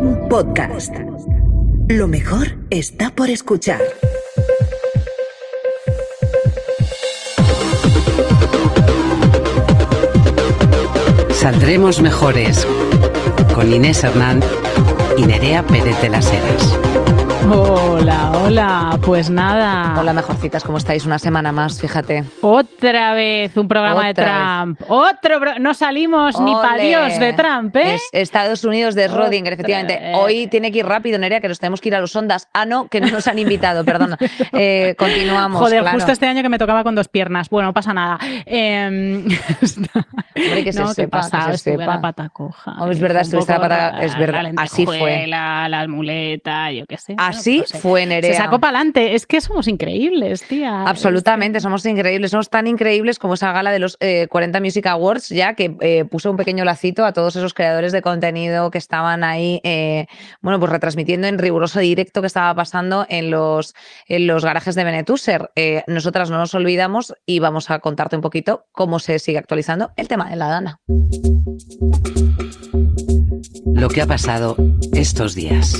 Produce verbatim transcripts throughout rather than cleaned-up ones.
Boom Podcast. Lo mejor está por escuchar. Saldremos mejores con Inés Hernán y Nerea Pérez de las Heras. Hola, hola, pues nada. Hola, mejorcitas, ¿cómo estáis? Una semana más, fíjate. Otra vez un programa Otra de Trump. Vez. Otro, pro... no salimos Ole. Ni para Dios de Trump, ¿eh? Es Estados Unidos de Schrödinger, efectivamente. vez. Hoy tiene que ir rápido, Nerea, que nos tenemos que ir a los Ondas. Ah, no, que no nos han invitado, perdona. Eh, continuamos. Joder, claro. justo este año que me tocaba con dos piernas. Bueno, no pasa nada. Eh... Hombre, que se no, sepa, ¿qué pasa? que se Estuve sepa. a la pata coja. Oh, es verdad, estuviste a la pata, es verdad, la así fue. La muleta, yo qué sé. Así bueno, pues, fue, Nerea. Se sacó para adelante. Es que somos increíbles, tía. Absolutamente, somos increíbles. Somos tan increíbles como esa gala de los eh, cuarenta Music Awards, ya que eh, puso un pequeño lacito a todos esos creadores de contenido que estaban ahí, eh, bueno, pues retransmitiendo en riguroso directo que estaba pasando en los, en los garajes de Benetúser. Eh, nosotras no nos olvidamos y vamos a contarte un poquito cómo se sigue actualizando el tema de la Dana. Lo que ha pasado estos días.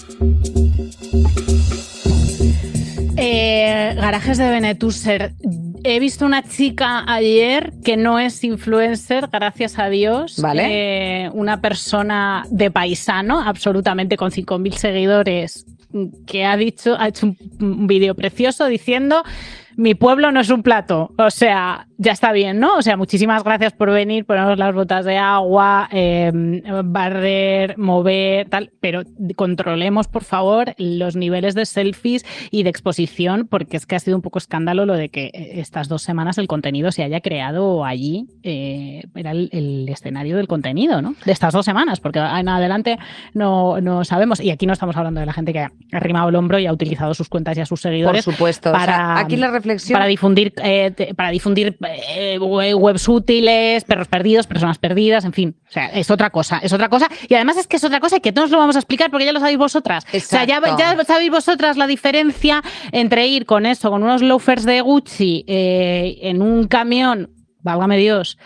Eh, garajes de Benetúser. He visto una chica ayer que no es influencer, gracias a Dios. Vale. Eh, una persona de paisano, absolutamente con cinco mil seguidores, que ha dicho, ha hecho un, un vídeo precioso diciendo: mi pueblo no es un plato. O sea, ya está bien, ¿no? O sea, muchísimas gracias por venir, ponernos las botas de agua, eh, barrer, mover, tal, pero controlemos, por favor, los niveles de selfies y de exposición, porque es que ha sido un poco escándalo lo de que estas dos semanas el contenido se haya creado allí. Eh, era el, el escenario del contenido, ¿no? De estas dos semanas, porque en adelante no, no sabemos. Y aquí no estamos hablando de la gente que ha arrimado el hombro y ha utilizado sus cuentas y a sus seguidores. Por supuesto. Para, o sea, aquí la reflexión... Para difundir, eh, te, para difundir eh, webs útiles, perros perdidos, personas perdidas, en fin. O sea, es otra cosa, es otra cosa. Y además es que es otra cosa y que todos lo vamos a explicar porque ya lo sabéis vosotras. Exacto. O sea, ya, ya sabéis vosotras la diferencia entre ir con eso, con unos loafers de Gucci eh, en un camión, válgame Dios,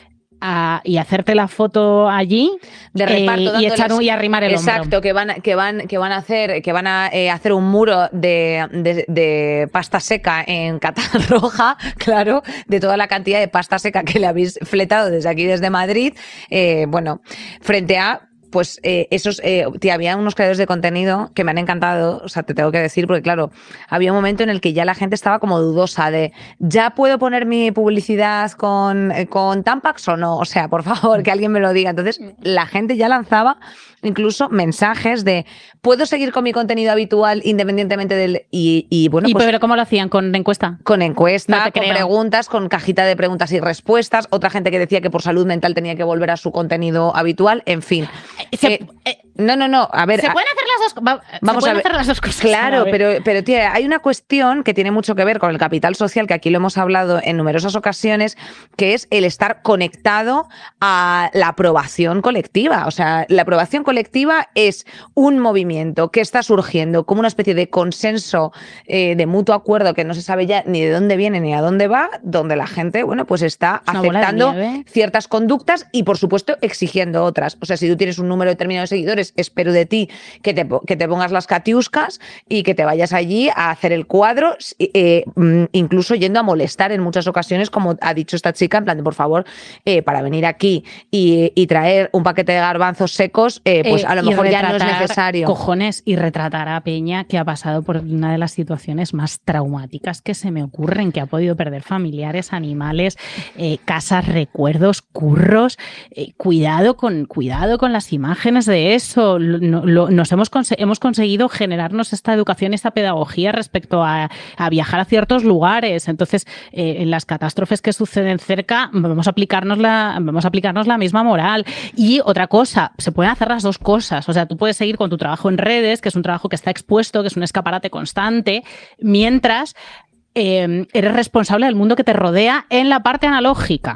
A, y hacerte la foto allí de reparto, eh, y echar un, y arrimar el exacto, hombro. que van que van que van a hacer que van a eh, hacer un muro de, de, de pasta seca en Catarroja, claro, de toda la cantidad de pasta seca que le habéis fletado desde aquí desde Madrid, eh, bueno, frente a pues eh, esos, eh, tía, había unos creadores de contenido que me han encantado, o sea, te tengo que decir, porque claro, había un momento en el que ya la gente estaba como dudosa de, ¿ya puedo poner mi publicidad con, con Tampax o no? O sea, por favor, que alguien me lo diga. Entonces, la gente ya lanzaba incluso mensajes de, ¿puedo seguir con mi contenido habitual independientemente del...? Y, y bueno, ¿Y pues... pero cómo lo hacían? ¿Con encuesta? Con encuesta, no con creo. preguntas, con cajita de preguntas y respuestas. Otra gente que decía que por salud mental tenía que volver a su contenido habitual. En fin. Se, eh, eh, no, no, no. A ver... Se pueden hacer las dos, va, vamos se a ver. hacer las dos cosas. Claro, pero, pero tía, hay una cuestión que tiene mucho que ver con el capital social, que aquí lo hemos hablado en numerosas ocasiones, que es el estar conectado a la aprobación colectiva. O sea, la aprobación colectiva es un movimiento que está surgiendo como una especie de consenso eh, de mutuo acuerdo que no se sabe ya ni de dónde viene ni a dónde va, donde la gente, bueno, pues está aceptando ciertas conductas y, por supuesto, exigiendo otras. O sea, si tú tienes un número determinado de seguidores, espero de ti que te, que te pongas las catiuscas y que te vayas allí a hacer el cuadro, eh, incluso yendo a molestar en muchas ocasiones, como ha dicho esta chica, en plan de, por favor, eh, para venir aquí y, y traer un paquete de garbanzos secos, eh, pues a lo eh, mejor ya no es necesario. Cojones, y retratar a Peña, que ha pasado por una de las situaciones más traumáticas que se me ocurren, que ha podido perder familiares, animales, eh, casas, recuerdos, curros. Eh, cuidado con, cuidado con las imágenes de eso. Lo, lo, nos hemos, cons- hemos conseguido generarnos esta educación, esta pedagogía respecto a, a viajar a ciertos lugares. Entonces, eh, en las catástrofes que suceden cerca, vamos a aplicarnos la, vamos a aplicarnos la misma moral. Y otra cosa, se pueden hacer las dos cosas. O sea, tú puedes seguir con tu trabajo en redes, que es un trabajo que está expuesto, que es un escaparate constante, mientras eh, eres responsable del mundo que te rodea en la parte analógica. O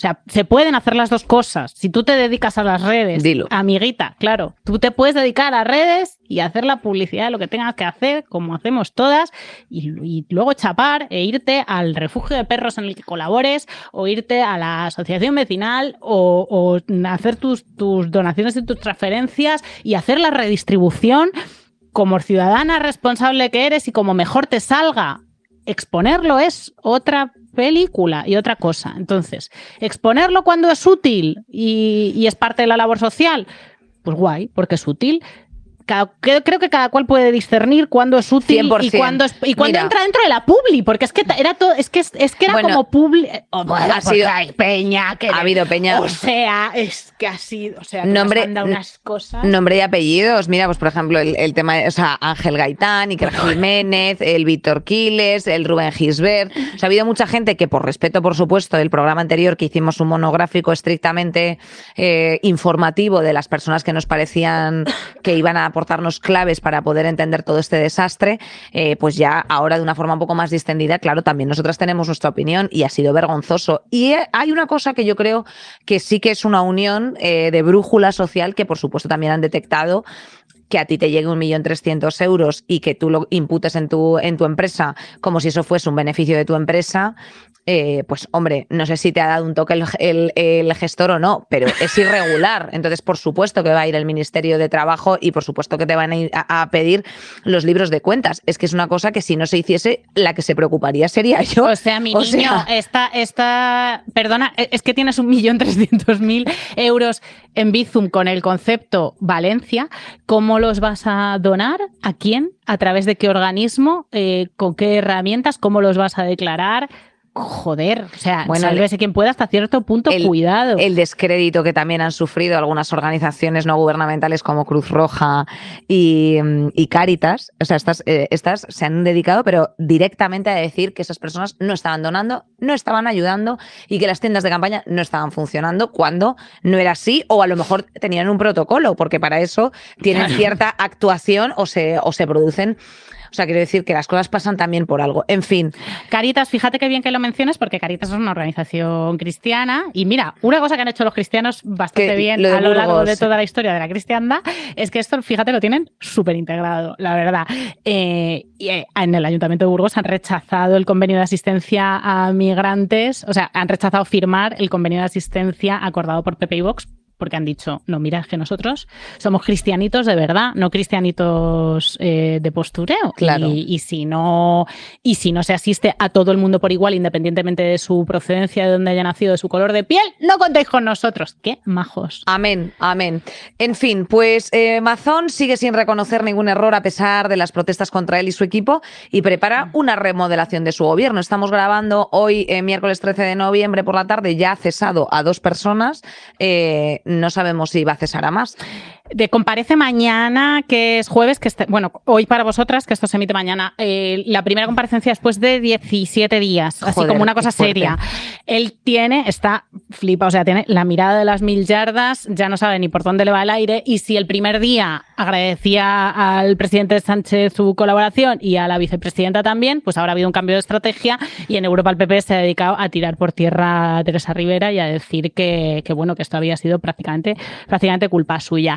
sea, se pueden hacer las dos cosas. Si tú te dedicas a las redes, Dilo. amiguita, claro, tú te puedes dedicar a las redes y hacer la publicidad de lo que tengas que hacer, como hacemos todas, y, y luego chapar e irte al refugio de perros en el que colabores, o irte a la asociación vecinal, o, o hacer tus, tus donaciones y tus transferencias y hacer la redistribución como ciudadana responsable que eres y como mejor te salga. Exponerlo es otra película y otra cosa. Entonces, exponerlo cuando es útil y, y es parte de la labor social, pues guay, porque es útil. Cada, creo que cada cual puede discernir cuándo es útil cien por ciento. y cuándo, es, y cuándo Mira. entra dentro de la publi, porque es que era todo, es que es, es que era Bueno, como publi. Oh, bueno, ha sido- hay peña que ha habido peña. O sea, es que ha sido, o sea, que Nombre- nos manda unas cosas. Nombre y apellidos, mira, pues por ejemplo, el, el tema, o sea, Ángel Gaitán, Iker Jiménez, el Víctor Quiles, el Rubén Gisbert. O sea, ha habido mucha gente que, por respeto, por supuesto, del programa anterior, que hicimos un monográfico estrictamente eh, informativo de las personas que nos parecían que iban a aportarnos claves para poder entender todo este desastre, eh, pues ya ahora de una forma un poco más distendida, claro, también nosotras tenemos nuestra opinión y ha sido vergonzoso. Y hay una cosa que yo creo que sí que es una unión eh, de brújula social que por supuesto también han detectado, que a ti te llegue un millón trescientos euros y que tú lo imputes en tu, en tu empresa como si eso fuese un beneficio de tu empresa, eh, pues hombre, no sé si te ha dado un toque el, el, el gestor o no, pero es irregular. Entonces, por supuesto que va a ir el Ministerio de Trabajo y por supuesto que te van a ir a, a pedir los libros de cuentas. Es que es una cosa que si no se hiciese, la que se preocuparía sería yo. O sea, mi O niño, sea- esta, esta, perdona, es que tienes un millón trescientos mil euros en Bizum con el concepto Valencia. ¿Cómo los vas a donar? ¿A quién? ¿A través de qué organismo? Eh, ¿Con qué herramientas? ¿Cómo los vas a declarar? Joder, o sea, Bueno, sálvese quien pueda hasta cierto punto, el- cuidado. El descrédito que también han sufrido algunas organizaciones no gubernamentales como Cruz Roja y, y Cáritas. O sea, estas, eh, estas se han dedicado, pero directamente a decir que esas personas no estaban donando, no estaban ayudando y que las tiendas de campaña no estaban funcionando cuando no era así, o a lo mejor tenían un protocolo, porque para eso tienen Claro. cierta actuación o se, o se producen. O sea, quiero decir que las cosas pasan también por algo. En fin, Caritas, fíjate qué bien que lo menciones, porque Caritas es una organización cristiana. Y mira, una cosa que han hecho los cristianos bastante Que bien lo de a lo largo Burgos. de toda la historia de la cristiandad es que esto, fíjate, lo tienen súper integrado, la verdad. Eh, y eh, en el Ayuntamiento de Burgos han rechazado el convenio de asistencia a migrantes, o sea, han rechazado firmar el convenio de asistencia acordado por P P y Vox, porque han dicho, no, mira, es que nosotros somos cristianitos de verdad, no cristianitos eh, de postureo. Claro. Y, y, si no, y si no se asiste a todo el mundo por igual, independientemente de su procedencia, de dónde haya nacido, de su color de piel, no contéis con nosotros. ¡Qué majos! amén, amén. En fin, pues eh, Mazón sigue sin reconocer ningún error a pesar de las protestas contra él y su equipo y prepara una remodelación de su gobierno. Estamos grabando hoy, eh, miércoles trece de noviembre por la tarde, ya ha cesado a dos personas. Eh, no sabemos si va a cesar a más. De comparece mañana, que es jueves, que este, bueno, hoy para vosotras, que esto se emite mañana, eh, la primera comparecencia después de diecisiete días, así Joder, como una cosa qué fuerte. seria. Él tiene, está flipa, o sea, tiene la mirada de las mil yardas, ya no sabe ni por dónde le va el aire, y si el primer día agradecía al presidente Sánchez su colaboración y a la vicepresidenta también, pues ahora ha habido un cambio de estrategia y en Europa el P P se ha dedicado a tirar por tierra a Teresa Rivera y a decir que, que bueno, que esto había sido prácticamente, prácticamente culpa suya.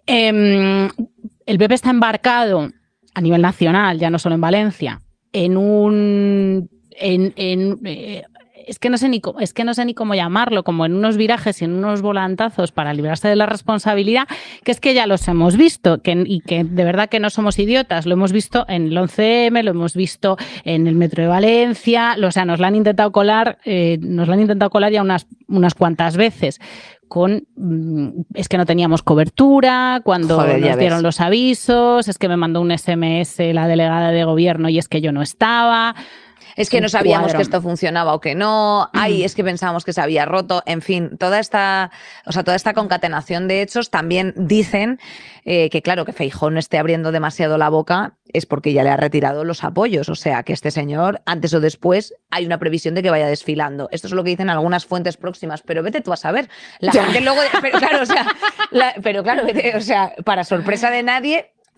Eh, el P P está embarcado a nivel nacional, ya no solo en Valencia, en un... En, en, eh, es que no sé ni cómo, es que no sé ni cómo llamarlo, como en unos virajes y en unos volantazos para librarse de la responsabilidad, que es que ya los hemos visto, que, y que de verdad que no somos idiotas, lo hemos visto en el once eme, lo hemos visto en el Metro de Valencia, o sea, nos lo han intentado colar, eh, nos lo han intentado colar ya unas, unas cuantas veces. Con es que no teníamos cobertura cuando Joder, ya nos dieron ves. los avisos, es que me mandó un ese eme ese la delegada de gobierno y es que yo no estaba. Es que Un no sabíamos cuadro. que esto funcionaba o que no. Ay, es que pensábamos que se había roto. En fin, toda esta, o sea, toda esta concatenación de hechos también dicen eh, que, claro, que Feijóo no esté abriendo demasiado la boca es porque ya le ha retirado los apoyos. O sea, que este señor, antes o después, hay una previsión de que vaya desfilando. Esto es lo que dicen algunas fuentes próximas, pero vete tú a saber. La gente luego, pero claro, o sea, la- pero claro, vete, o sea, para sorpresa de nadie,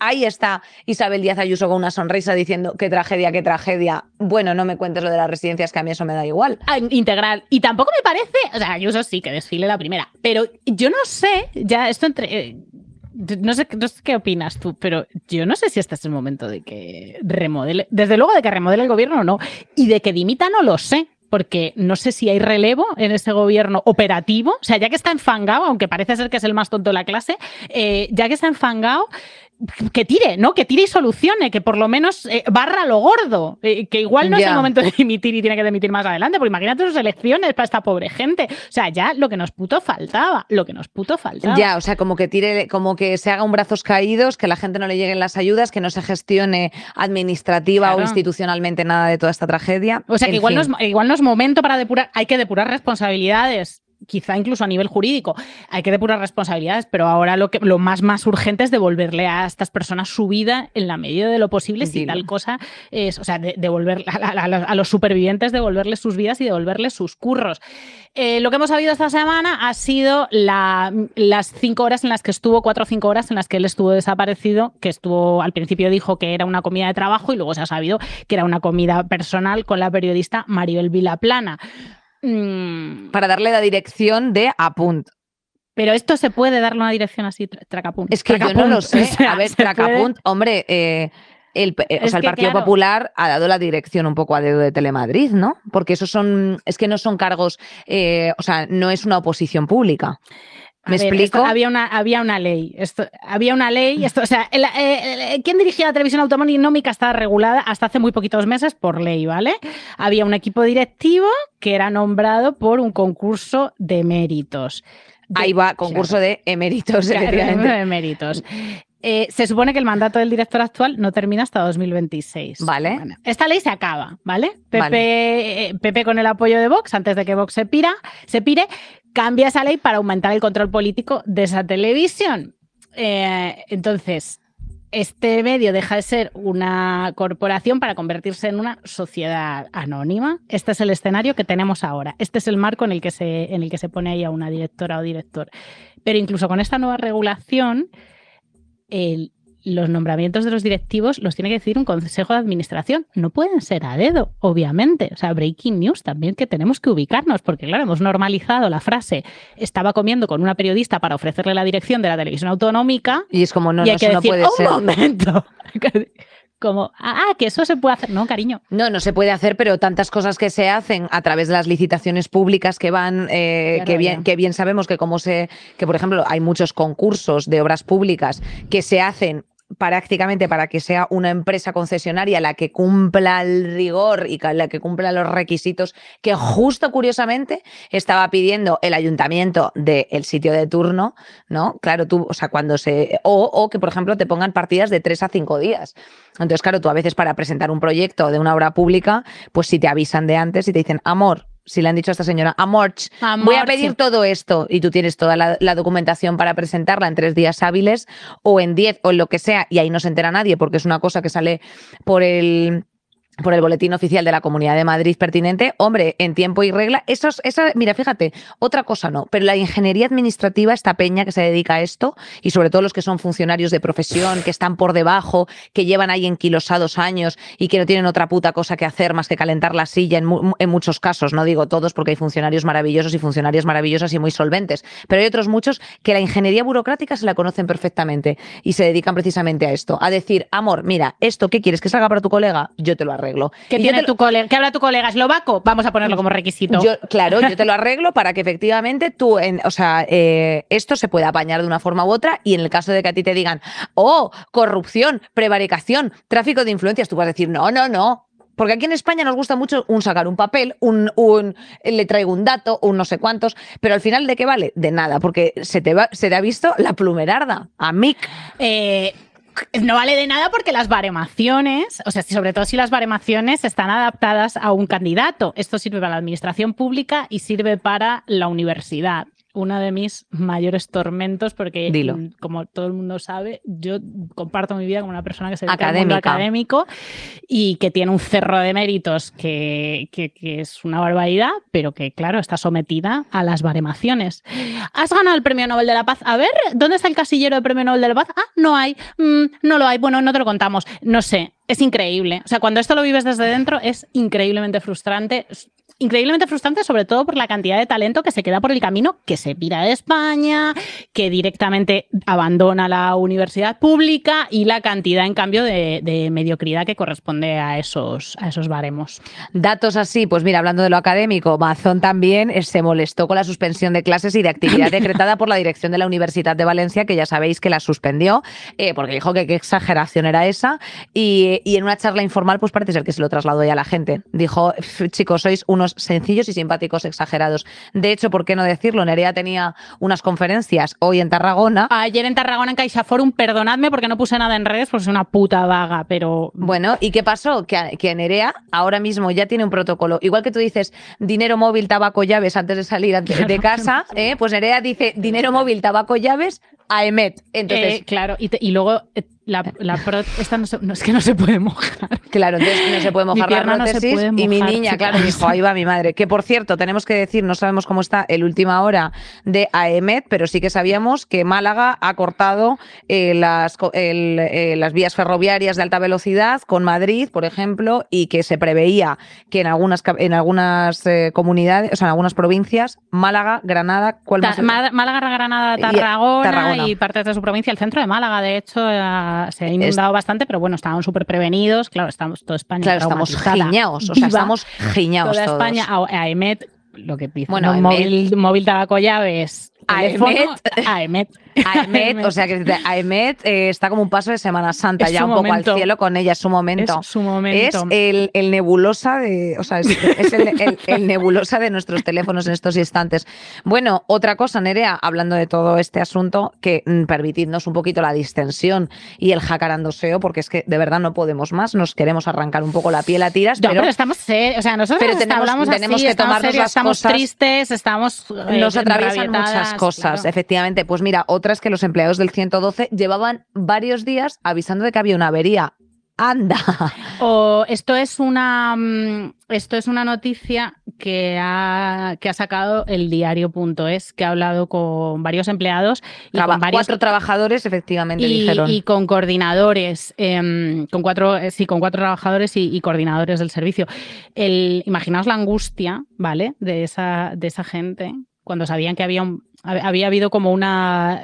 ahí está Isabel Díaz Ayuso con una sonrisa diciendo qué tragedia, qué tragedia. Bueno, no me cuentes lo de las residencias, que a mí eso me da igual. Ah, integral. Y tampoco me parece, o sea, Ayuso sí que desfile la primera, pero yo no sé, ya esto entre... Eh, no sé, no sé qué opinas tú, pero yo no sé si este es el momento de que remodele, desde luego de que remodele el gobierno o no, y de que dimita no lo sé. Porque no sé si hay relevo en ese gobierno operativo. O sea, ya que está enfangado, aunque parece ser que es el más tonto de la clase, eh, ya que está enfangado, que tire, ¿no? Que tire y solucione, que por lo menos eh, barra lo gordo. Eh, que igual no yeah. es el momento de dimitir y tiene que dimitir más adelante, porque imagínate sus elecciones para esta pobre gente. O sea, ya lo que nos puto faltaba, lo que nos puto faltaba. Ya, o sea, como que tire, como que se haga un brazos caídos, que a la gente no le lleguen las ayudas, que no se gestione administrativa claro. o institucionalmente nada de toda esta tragedia. O sea, que igual no, es, igual no es momento para depurar, hay que depurar responsabilidades. Quizá incluso a nivel jurídico hay que depurar responsabilidades, pero ahora lo, que, lo más, más urgente es devolverle a estas personas su vida en la medida de lo posible, si Dilo. tal cosa es, o sea, de, devolver a, a, a los supervivientes, devolverles sus vidas y devolverles sus curros. Eh, lo que hemos sabido esta semana ha sido la, las cinco horas en las que estuvo, cuatro o cinco horas en las que él estuvo desaparecido, que estuvo, al principio dijo que era una comida de trabajo y luego se ha sabido que era una comida personal con la periodista Maribel Vilaplana. Para darle la dirección de Apunt. Pero esto se puede darle una dirección así, Tracapunt. Es que Tracapunt. yo no lo sé. O sea, a ver, Tracapunt, puede... hombre, eh, el, eh, o sea, el Partido claro. Popular ha dado la dirección un poco a dedo de Telemadrid, ¿no? Porque esos son, es que no son cargos, eh, o sea, no es una oposición pública. ¿Me ver, explico? Esto, había, una, había una ley. Esto, había una ley. Esto, o sea, el, eh, ¿quién dirigía la televisión autonómica? Estaba regulada hasta hace muy poquitos meses por ley, ¿vale? Había un equipo directivo que era nombrado por un concurso de méritos. De, Ahí va, concurso claro. de eméritos. Claro, de eméritos. Eh, se supone que el mandato del director actual no termina hasta dos mil veintiséis. Vale. Bueno, esta ley se acaba, ¿vale? Pepe, vale. Eh, Pepe con el apoyo de Vox, antes de que Vox se, pira, se pire, cambia esa ley para aumentar el control político de esa televisión. Eh, entonces, este medio deja de ser una corporación para convertirse en una sociedad anónima. Este es el escenario que tenemos ahora. Este es el marco en el que se, en el que se pone ahí a una directora o director. Pero incluso con esta nueva regulación, el, los nombramientos de los directivos los tiene que decidir un consejo de administración. No pueden ser a dedo, obviamente. O sea, breaking news también, que tenemos que ubicarnos, porque claro, hemos normalizado la frase estaba comiendo con una periodista para ofrecerle la dirección de la televisión autonómica. Y es como, no, y hay no, que eso decir, no puede un ser. momento. Como, ah, que eso se puede hacer. No, cariño. No, no se puede hacer, pero tantas cosas que se hacen a través de las licitaciones públicas que van, eh, claro, que, bien, que bien sabemos que como se, que por ejemplo hay muchos concursos de obras públicas que se hacen prácticamente para que sea una empresa concesionaria la que cumpla el rigor y la que cumpla los requisitos que justo curiosamente estaba pidiendo el ayuntamiento del sitio de turno, ¿no? Claro, tú, o sea, cuando se... O, o que, por ejemplo, te pongan partidas de tres a cinco días. Entonces, claro, tú a veces para presentar un proyecto de una obra pública, pues si te avisan de antes y te dicen, amor, si le han dicho a esta señora, Amorch, Amorch, voy a pedir todo esto, y tú tienes toda la, la documentación para presentarla en tres días hábiles o en diez o en lo que sea, y ahí no se entera nadie porque es una cosa que sale por el... por el boletín oficial de la Comunidad de Madrid pertinente, hombre, en tiempo y regla, esos, esa, mira, fíjate, otra cosa no, pero la ingeniería administrativa, esta peña que se dedica a esto, y sobre todo los que son funcionarios de profesión, que están por debajo, que llevan ahí enquilosados años y que no tienen otra puta cosa que hacer más que calentar la silla en, mu en muchos casos, no digo todos porque hay funcionarios maravillosos y funcionarias maravillosas y muy solventes, pero hay otros muchos que la ingeniería burocrática se la conocen perfectamente y se dedican precisamente a esto, a decir, amor, mira, esto, ¿qué quieres que salga para tu colega? Yo te lo arreglo. ¿Qué tiene tu colega? ¿Qué habla tu colega eslovaco? Vamos a ponerlo como requisito. Yo, claro, yo te lo arreglo para que efectivamente tú, en, o sea, eh, esto se pueda apañar de una forma u otra, y en el caso de que a ti te digan, oh, corrupción, prevaricación, tráfico de influencias, tú vas a decir, no, no, no. Porque aquí en España nos gusta mucho un sacar un papel, un, un le traigo un dato, un no sé cuántos, pero al final, ¿de qué vale? De nada, porque se te, va, se te ha visto la plumerarda, a Mick. Eh... No vale de nada porque las baremaciones, o sea, sobre todo si las baremaciones están adaptadas a un candidato. Esto sirve para la administración pública y sirve para la universidad. uno de mis mayores tormentos, porque Dilo. como todo el mundo sabe, yo comparto mi vida con una persona que se dedica al Académica. mundo académico y que tiene un cerro de méritos que, que, que es una barbaridad, pero que, claro, está sometida a las baremaciones. Has ganado el Premio Nobel de la Paz. A ver, ¿dónde está el casillero del Premio Nobel de la Paz? Ah, no hay. Mm, no lo hay. Bueno, no te lo contamos. No sé. Es increíble. O sea, cuando esto lo vives desde dentro es increíblemente frustrante. Increíblemente frustrante, sobre todo por la cantidad de talento que se queda por el camino, que se pira de España, que directamente abandona la universidad pública y la cantidad, en cambio, de, de mediocridad que corresponde a esos, a esos baremos. Datos así, pues mira, hablando de lo académico, Mazón también eh, se molestó con la suspensión de clases y de actividad decretada por la dirección de la Universidad de Valencia, que ya sabéis que la suspendió, eh, porque dijo que qué exageración era esa, y, y en una charla informal, pues parece ser que se lo trasladó ya a la gente. Dijo, chicos, sois unos sencillos y simpáticos exagerados. De hecho, ¿por qué no decirlo? Nerea tenía unas conferencias hoy en Tarragona. Ayer en Tarragona, en CaixaForum, perdonadme porque no puse nada en redes, porque soy una puta vaga, pero... Bueno, ¿y qué pasó? Que, que Nerea ahora mismo ya tiene un protocolo. Igual que tú dices dinero móvil, tabaco, llaves antes de salir de, de casa, ¿eh? Pues Nerea dice dinero móvil, tabaco, llaves, a Emet. Entonces, eh, claro, y, te, y luego... Eh, La, la pro, esta no, se, no es que no se puede mojar. Claro, entonces no se puede mojar la prótesis. No mojar, y mi niña, claro, dijo, ahí va mi madre. Que por cierto, tenemos que decir, no sabemos cómo está el última hora de AEMET, pero sí que sabíamos que Málaga ha cortado eh, las, el, eh, las vías ferroviarias de alta velocidad con Madrid, por ejemplo, y que se preveía que en algunas, en algunas eh, comunidades, o sea, en algunas provincias, Málaga, Granada, ¿cuál más? Ta Málaga, Granada, Tarragona, y, Tarragona y partes de su provincia, el centro de Málaga, de hecho, eh, se ha inundado es, bastante, pero bueno, estaban súper prevenidos. Claro, estamos toda España. Claro, estamos giñaos, o sea, estamos giñaos toda todos. España, a EMET, lo que dice, bueno, ¿no? móvil, móvil, tabaco, llaves, teléfono, AEMET. AEMET, o sea que AEMET eh, está como un paso de Semana Santa, es ya un momento. Poco al cielo con ella, es su momento. Es su momento. Es el, el nebulosa de, o sea, es, es el, el, el nebulosa de nuestros teléfonos en estos instantes. Bueno, otra cosa, Nerea, hablando de todo este asunto, que mm, permitidnos un poquito la distensión y el jacarandoseo, porque es que de verdad no podemos más, nos queremos arrancar un poco la piel a tiras, no, pero, pero estamos serios, o sea, nosotros pero tenemos, hablamos tenemos así, que estamos tomarnos serios, las estamos cosas, tristes, estamos eh, nos atraviesan muchas cosas, claro. Efectivamente. Pues mira, otra es que los empleados del ciento doce llevaban varios días avisando de que había una avería. ¡Anda! O esto es una esto es una noticia que ha, que ha sacado el diario punto es, que ha hablado con varios empleados y Traba, con varios cuatro trabajadores, efectivamente, y, dijeron. Y con coordinadores, eh, con cuatro, eh, sí, con cuatro trabajadores y, y coordinadores del servicio. El, imaginaos la angustia, ¿vale? De esa, de esa gente cuando sabían que había un, había habido como una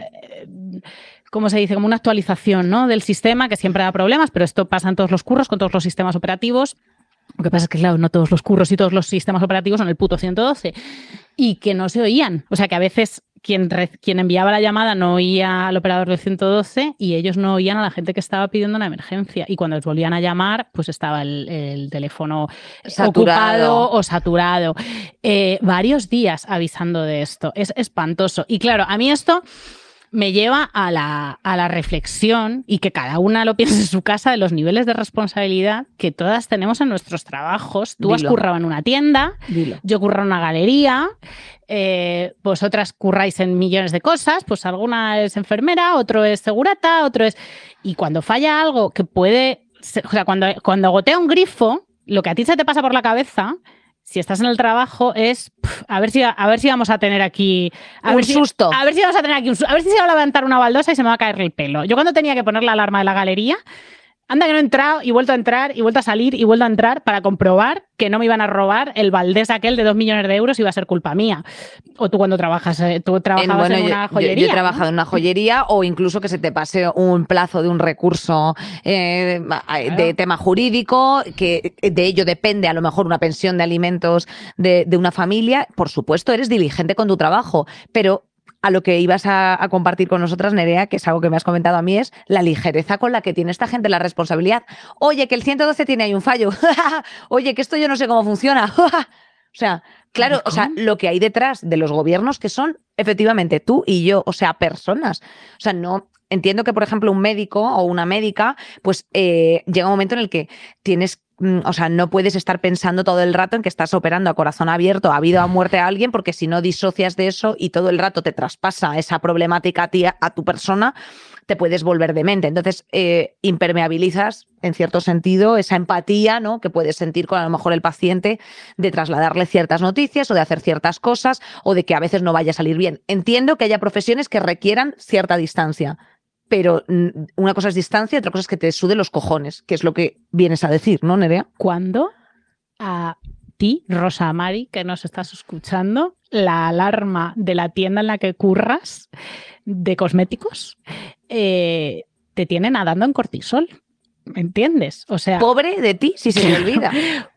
¿cómo se dice? Como una actualización, ¿no? Del sistema, que siempre da problemas, pero esto pasa en todos los curros, con todos los sistemas operativos. Lo que pasa es que, claro, no todos los curros y todos los sistemas operativos son el puto ciento doce. Y que no se oían. O sea, que a veces quien, quien enviaba la llamada no oía al operador del ciento doce y ellos no oían a la gente que estaba pidiendo una emergencia. Y cuando les volvían a llamar, pues estaba el, el teléfono saturado. ocupado o saturado. Eh, varios días avisando de esto. Es espantoso. Y claro, a mí esto me lleva a la, a la reflexión y que cada una lo piense en su casa de los niveles de responsabilidad que todas tenemos en nuestros trabajos. Tú Dilo. has currado en una tienda, Dilo. yo curro en una galería, eh, vosotras curráis en millones de cosas, pues alguna es enfermera, otro es segurata, otro es... Y cuando falla algo que puede... O sea, cuando, cuando gotea un grifo, lo que a ti se te pasa por la cabeza... Si estás en el trabajo es pff, a ver si a ver si vamos a tener aquí a un ver susto. Si, a ver si vamos a tener aquí un, a ver si se va a levantar una baldosa y se me va a caer el pelo. Yo cuando tenía que poner la alarma de la galería, anda que no he entrado y vuelto a entrar y vuelto a salir y vuelto a entrar para comprobar que no me iban a robar el baldés aquel de dos millones de euros y iba a ser culpa mía. O tú cuando trabajas, tú trabajabas en, bueno, en una yo, joyería. Yo, yo he trabajado ¿no? en una joyería o incluso que se te pase un plazo de un recurso eh, claro. de tema jurídico, que de ello depende a lo mejor una pensión de alimentos de, de una familia. Por supuesto, eres diligente con tu trabajo, pero a lo que ibas a, a compartir con nosotras, Nerea, que es algo que me has comentado a mí, es la ligereza con la que tiene esta gente la responsabilidad. Oye, que el ciento doce tiene ahí un fallo. Oye, que esto yo no sé cómo funciona. O sea, claro, o sea, lo que hay detrás de los gobiernos que son efectivamente tú y yo, o sea, personas. O sea, no... Entiendo que, por ejemplo, un médico o una médica, pues eh, llega un momento en el que tienes o sea, no puedes estar pensando todo el rato en que estás operando a corazón abierto, a vida o a muerte a alguien, porque si no disocias de eso y todo el rato te traspasa esa problemática a ti, a tu persona, te puedes volver demente. Entonces, eh, impermeabilizas, en cierto sentido, esa empatía, ¿no?, que puedes sentir con a lo mejor el paciente de trasladarle ciertas noticias o de hacer ciertas cosas o de que a veces no vaya a salir bien. Entiendo que haya profesiones que requieran cierta distancia, pero una cosa es distancia y otra cosa es que te sude los cojones, que es lo que vienes a decir, ¿no, Nerea? ¿Cuándo a ti, Rosa Mari, que nos estás escuchando, la alarma de la tienda en la que curras de cosméticos eh, te tiene nadando en cortisol? ¿Me entiendes? O sea, pobre de ti si se te olvida.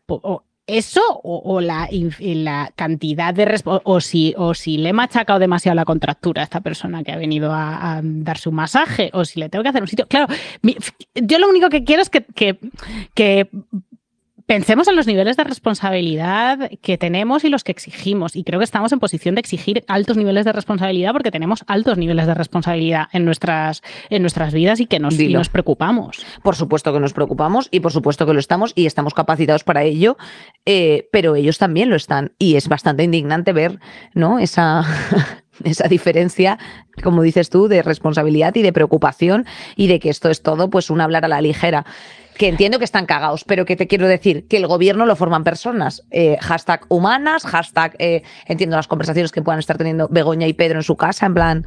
Eso o, o la, la cantidad de... O, o, si, o si le he machacado demasiado la contractura a esta persona que ha venido a, a darse un masaje, o si le tengo que hacer un sitio... Claro, mi, yo lo único que quiero es que, que, que pensemos en los niveles de responsabilidad que tenemos y los que exigimos. Y creo que estamos en posición de exigir altos niveles de responsabilidad porque tenemos altos niveles de responsabilidad en nuestras, en nuestras vidas y que nos, y nos preocupamos. Por supuesto que nos preocupamos y por supuesto que lo estamos y estamos capacitados para ello, eh, pero ellos también lo están. Y es bastante indignante ver, ¿no?, esa... esa diferencia, como dices tú, de responsabilidad y de preocupación y de que esto es todo pues un hablar a la ligera. Que entiendo que están cagados, pero que te quiero decir que el gobierno lo forman personas. Eh, hashtag humanas, hashtag eh, entiendo las conversaciones que puedan estar teniendo Begoña y Pedro en su casa, en plan,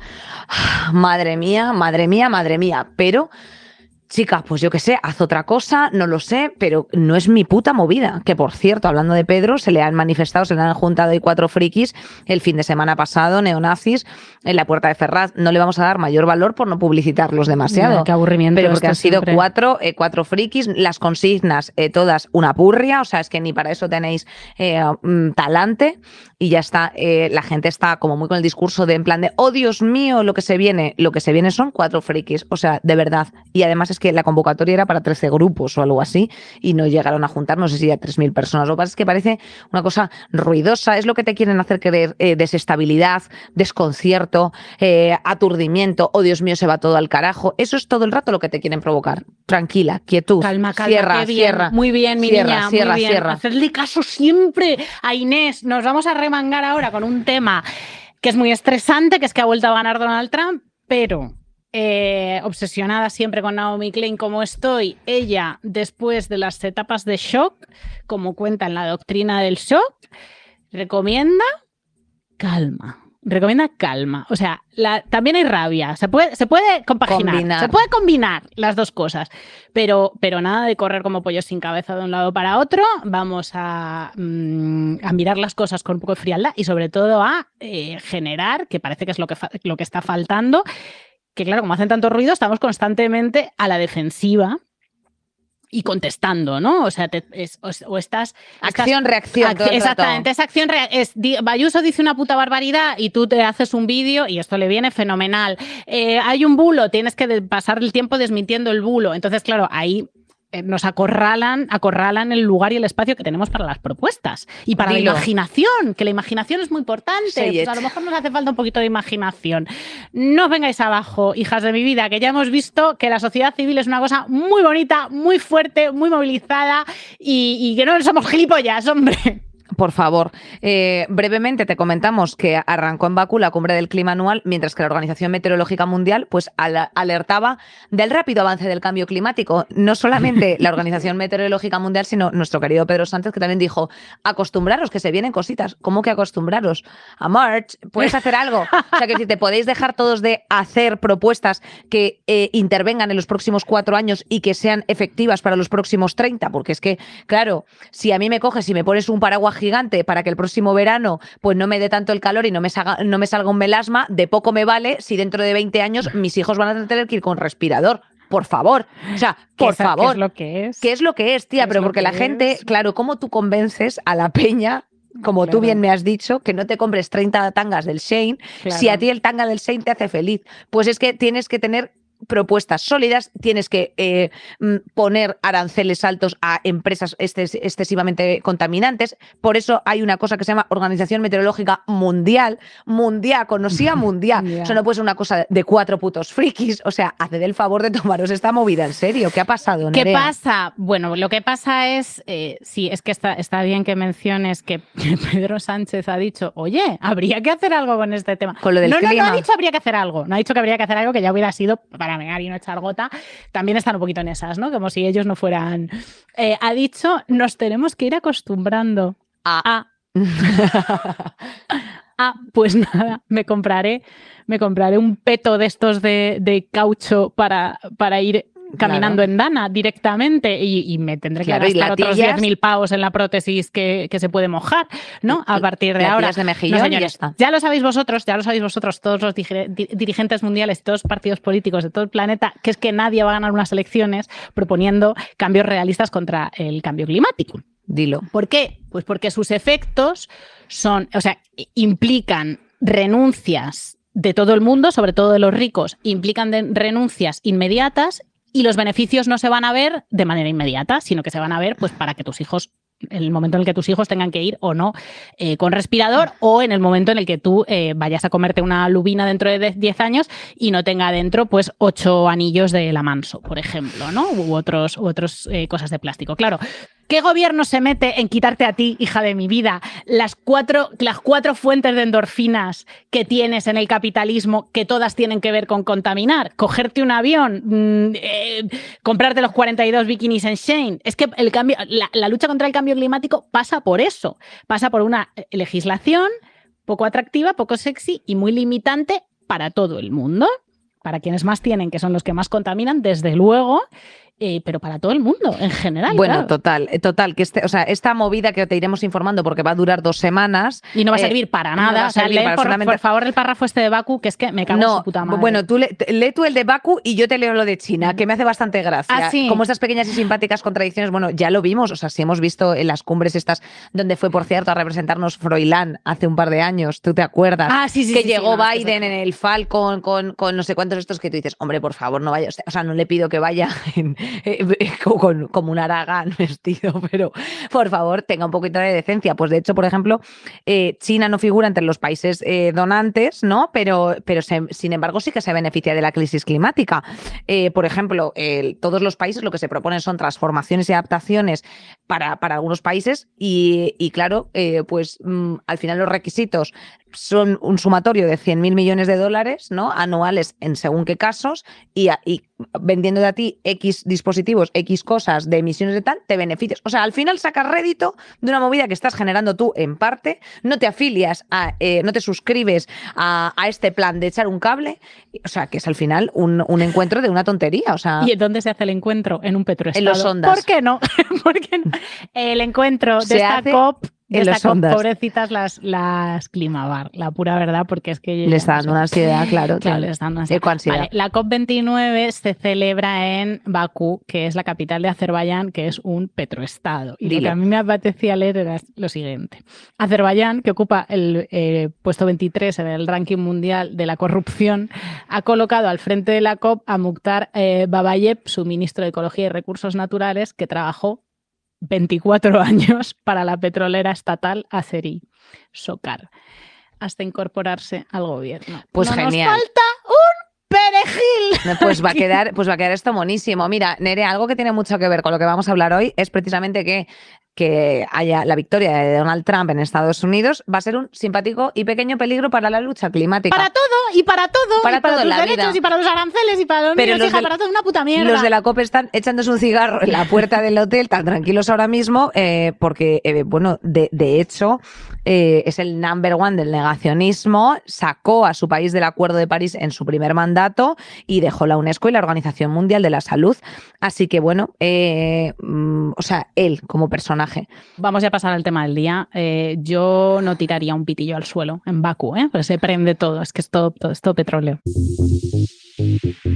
madre mía, madre mía, madre mía, pero... Chica, pues yo qué sé, haz otra cosa, no lo sé, pero no es mi puta movida. Que por cierto, hablando de Pedro, se le han manifestado, se le han juntado ahí cuatro frikis el fin de semana pasado, neonazis, en la Puerta de Ferraz. No le vamos a dar mayor valor por no publicitarlos demasiado. Mira, qué aburrimiento. Pero porque han sido siempre. cuatro, eh, cuatro frikis, las consignas, eh, todas una purria, o sea, es que ni para eso tenéis eh, um, talante. Y ya está, eh, la gente está como muy con el discurso de en plan de, oh Dios mío, lo que se viene, lo que se viene son cuatro frikis, o sea, de verdad. Y además es que la convocatoria era para trece grupos o algo así y no llegaron a juntar, no sé si ya tres mil personas. Lo que pasa es que parece una cosa ruidosa, es lo que te quieren hacer creer, eh, desestabilidad, desconcierto, eh, aturdimiento, oh Dios mío, se va todo al carajo. Eso es todo el rato lo que te quieren provocar. Tranquila, quietud, calma, calma, cierra, qué bien. cierra. Muy bien, mi cierra, niña, cierra, muy bien. Cierra. Hacerle caso siempre a Inés. Nos vamos a remangar ahora con un tema que es muy estresante, que es que ha vuelto a ganar Donald Trump, pero eh, obsesionada siempre con Naomi Klein como estoy, ella después de las etapas de shock, como cuenta en la doctrina del shock, recomienda calma. Recomienda calma. O sea, la, también hay rabia. Se puede, se puede compaginar. Combinar. Se puede combinar las dos cosas. Pero, pero nada de correr como pollos sin cabeza de un lado para otro. Vamos a, mmm, a mirar las cosas con un poco de frialdad y sobre todo a eh, generar, que parece que es lo que, fa- lo que está faltando, que claro, como hacen tanto ruido, estamos constantemente a la defensiva y contestando, ¿no? O sea, te, es, o, o estás... Acción, estás, reacción. ac- todo el exactamente, rato. esa acción rea- es di, Bayuso dice una puta barbaridad y tú te haces un vídeo y esto le viene fenomenal. Eh, hay un bulo, tienes que de, pasar el tiempo desmintiendo el bulo. Entonces, claro, ahí eh, nos acorralan, acorralan el lugar y el espacio que tenemos para las propuestas y para Dilo. la imaginación, que la imaginación es muy importante. Say Pues it. a lo mejor nos hace falta un poquito de imaginación. No os vengáis abajo, hijas de mi vida, que ya hemos visto que la sociedad civil es una cosa muy bonita, muy fuerte, muy movilizada y, y que no somos gilipollas, hombre. Por favor, eh, brevemente te comentamos que arrancó en Bakú la cumbre del clima anual, mientras que la Organización Meteorológica Mundial pues al- alertaba del rápido avance del cambio climático. No solamente la Organización Meteorológica Mundial, sino nuestro querido Pedro Sánchez, que también dijo, acostumbraros, que se vienen cositas. ¿Cómo que acostumbraros? A March, ¿puedes hacer algo? O sea, que si te podéis dejar todos de hacer propuestas que eh, intervengan en los próximos cuatro años y que sean efectivas para los próximos treinta, porque es que, claro, si a mí me coges y me pones un paraguas gigante para que el próximo verano pues no me dé tanto el calor y no me salga, no me salga un melasma, de poco me vale si dentro de veinte años mis hijos van a tener que ir con respirador. Por favor, o sea, por ¿Qué favor. es lo que es? ¿Qué es lo que es, tía? ¿Qué Pero es lo porque que la gente, es? claro, ¿cómo tú convences a la peña, como Claro. tú bien me has dicho, que no te compres treinta tangas del Shein Claro. si a ti el tanga del Shein te hace feliz? Pues es que tienes que tener propuestas sólidas, tienes que eh, poner aranceles altos a empresas exces- excesivamente contaminantes. Por eso hay una cosa que se llama Organización Meteorológica Mundial, mundial, conocida mundial. Yeah. Eso no puede ser una cosa de cuatro putos frikis. O sea, haced el favor de tomaros esta movida en serio. ¿Qué ha pasado, ¿Qué Nerea? pasa? Bueno, lo que pasa es, eh, sí, es que está, está bien que menciones que Pedro Sánchez ha dicho, oye, habría que hacer algo con este tema. Con lo del no, no, clima. no ha dicho habría que hacer algo, no ha dicho que habría que hacer algo que ya hubiera sido para mear y no echar gota. También están un poquito en esas, ¿no? Como si ellos no fueran... Eh, ha dicho, nos tenemos que ir acostumbrando a... Ah, pues nada, me compraré, me compraré un peto de estos de, de caucho para, para ir caminando Claro. en Dana directamente y, y me tendré que Claro, y gastar otros latillas. diez mil pavos en la prótesis que, que se puede mojar, ¿no? A partir de Latillas ahora. de mejillón No, y ya señores, está. ya lo sabéis vosotros, ya lo sabéis vosotros, todos los digi- di- dirigentes mundiales, todos los partidos políticos de todo el planeta, que es que nadie va a ganar unas elecciones proponiendo cambios realistas contra el cambio climático. Dilo. ¿Por qué? Pues porque sus efectos son, o sea, implican renuncias de todo el mundo, sobre todo de los ricos, implican de- renuncias inmediatas y los beneficios no se van a ver de manera inmediata, sino que se van a ver pues para que tus hijos, en el momento en el que tus hijos tengan que ir o no eh, con respirador o en el momento en el que tú eh, vayas a comerte una lubina dentro de diez años y no tenga dentro pues ocho anillos de la Manso, por ejemplo, ¿no? U otros, u otros eh, cosas de plástico. Claro, ¿qué gobierno se mete en quitarte a ti, hija de mi vida, las cuatro, las cuatro fuentes de endorfinas que tienes en el capitalismo que todas tienen que ver con contaminar? Cogerte un avión, mmm, eh, comprarte los cuarenta y dos bikinis en Shein. Es que el cambio, la, la lucha contra el cambio climático pasa por eso. Pasa por una legislación poco atractiva, poco sexy y muy limitante para todo el mundo. Para quienes más tienen, que son los que más contaminan, desde luego. Eh, pero para todo el mundo, en general. Bueno, claro. total, total, que este, o sea, esta movida que te iremos informando porque va a durar dos semanas. Y no va a eh, servir para no nada. va a O sea, servir lee para por, absolutamente- por favor el párrafo este de Baku, que es que me cago en No, su puta madre. bueno, tú le- lee tú el de Baku y yo te leo lo de China, que me hace bastante gracia. Ah, ¿sí? Como estas pequeñas y simpáticas contradicciones, bueno, ya lo vimos, o sea, si hemos visto en las cumbres estas, donde fue, por cierto, a representarnos Froilán hace un par de años, ¿tú te acuerdas? Ah, sí, sí, que sí, llegó sí, no, es que Biden eso- en el Falcon con, con no sé cuántos estos que tú dices, hombre, por favor, no vaya, o sea, no le pido que vaya en- eh, con, como un Aragán vestido, pero por favor, tenga un poquito de decencia. Pues de hecho, por ejemplo, eh, China no figura entre los países eh, donantes, ¿no? Pero, pero se, sin embargo sí que se beneficia de la crisis climática. Eh, por ejemplo, el- todos los países lo que se proponen son transformaciones y adaptaciones para, para algunos países y, y claro, eh, pues mm, al final los requisitos son un sumatorio de cien mil millones de dólares, ¿no? Anuales en según qué casos y, a- y vendiendo a ti X dispositivos, X cosas de emisiones de tal, te beneficias. O sea, al final sacas rédito de una movida que estás generando tú en parte, no te afilias, a, eh, no te suscribes a, a este plan de echar un cable, o sea, que es al final un, un encuentro de una tontería. O sea, ¿Y en dónde se hace el encuentro? En un petroestado. En los Ondas. ¿Por qué no? ¿Por qué no? El encuentro de Se esta hace COP, de en esta los COP, Ondas. pobrecitas las, las Climabar, la pura verdad, porque es que... yo le ya está no dando sé. una ansiedad, claro. Claro, le está dando ansiedad. Ecoansiedad. Vale, la COP veintinueve se celebra en Bakú, que es la capital de Azerbaiyán, que es un petroestado. Y lo Dilo. que a mí me apetecía leer era lo siguiente. Azerbaiyán, que ocupa el eh, puesto veintitrés en el ranking mundial de la corrupción, ha colocado al frente de la COP a Mukhtar eh, Babayev, su ministro de Ecología y Recursos Naturales, que trabajó veinticuatro años para la petrolera estatal azerí, SOCAR, hasta incorporarse al gobierno. Pues No genial. Nos falta un perejil. Pues va a quedar, pues va a quedar esto monísimo. Mira, Nerea, algo que tiene mucho que ver con lo que vamos a hablar hoy es precisamente que, que haya la victoria de Donald Trump en Estados Unidos va a ser un simpático y pequeño peligro para la lucha climática. Para todo, y para todo, Para y para todo en tus la derechos, vida. y para los aranceles, y para los Pero niños, los hija, del- para todo, una puta mierda. Los de la COP están echándose un cigarro en la puerta del hotel, tan tranquilos ahora mismo, eh, porque, eh, bueno, de, de hecho, eh, es el number one del negacionismo, sacó a su país del Acuerdo de París en su primer mandato y dejó la UNESCO y la Organización Mundial de la Salud. Así que, bueno, eh, mm, o sea, él como personaje. Vamos ya a pasar al tema del día. Eh, yo no tiraría un pitillo al suelo en Bakú, ¿eh? Pues se prende todo, es que es todo, todo, es todo petróleo.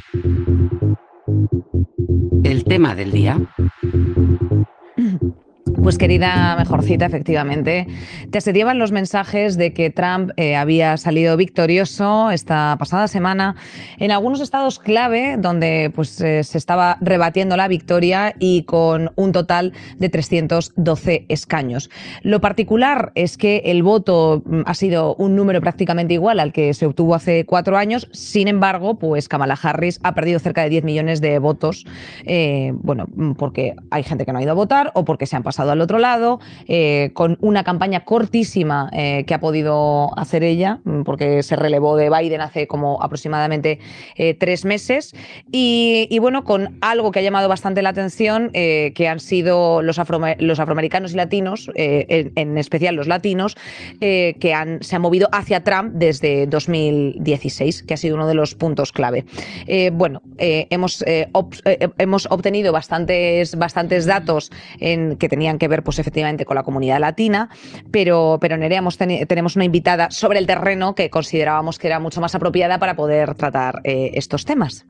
El tema del día. Pues querida mejorcita, efectivamente, te asediaban los mensajes de que Trump eh, había salido victorioso esta pasada semana en algunos estados clave donde pues, eh, se estaba rebatiendo la victoria y con un total de trescientos doce escaños. Lo particular es que el voto ha sido un número prácticamente igual al que se obtuvo hace cuatro años. Sin embargo, pues Kamala Harris ha perdido cerca de diez millones de votos, eh, bueno, porque hay gente que no ha ido a votar o porque se han pasado al otro lado, eh, con una campaña cortísima eh, que ha podido hacer ella, porque se relevó de Biden hace como aproximadamente eh, tres meses, y, y bueno, con algo que ha llamado bastante la atención, eh, que han sido los, afro, los afroamericanos y latinos, eh, en, en especial los latinos, eh, que han, se han movido hacia Trump desde dos mil dieciséis, que ha sido uno de los puntos clave. Eh, bueno, eh, hemos, eh, ob, eh, hemos obtenido bastantes, bastantes datos en, que tenían que ver pues efectivamente con la comunidad latina, pero, pero Nerea, hemos ten, tenemos una invitada sobre el terreno que considerábamos que era mucho más apropiada para poder tratar eh, estos temas.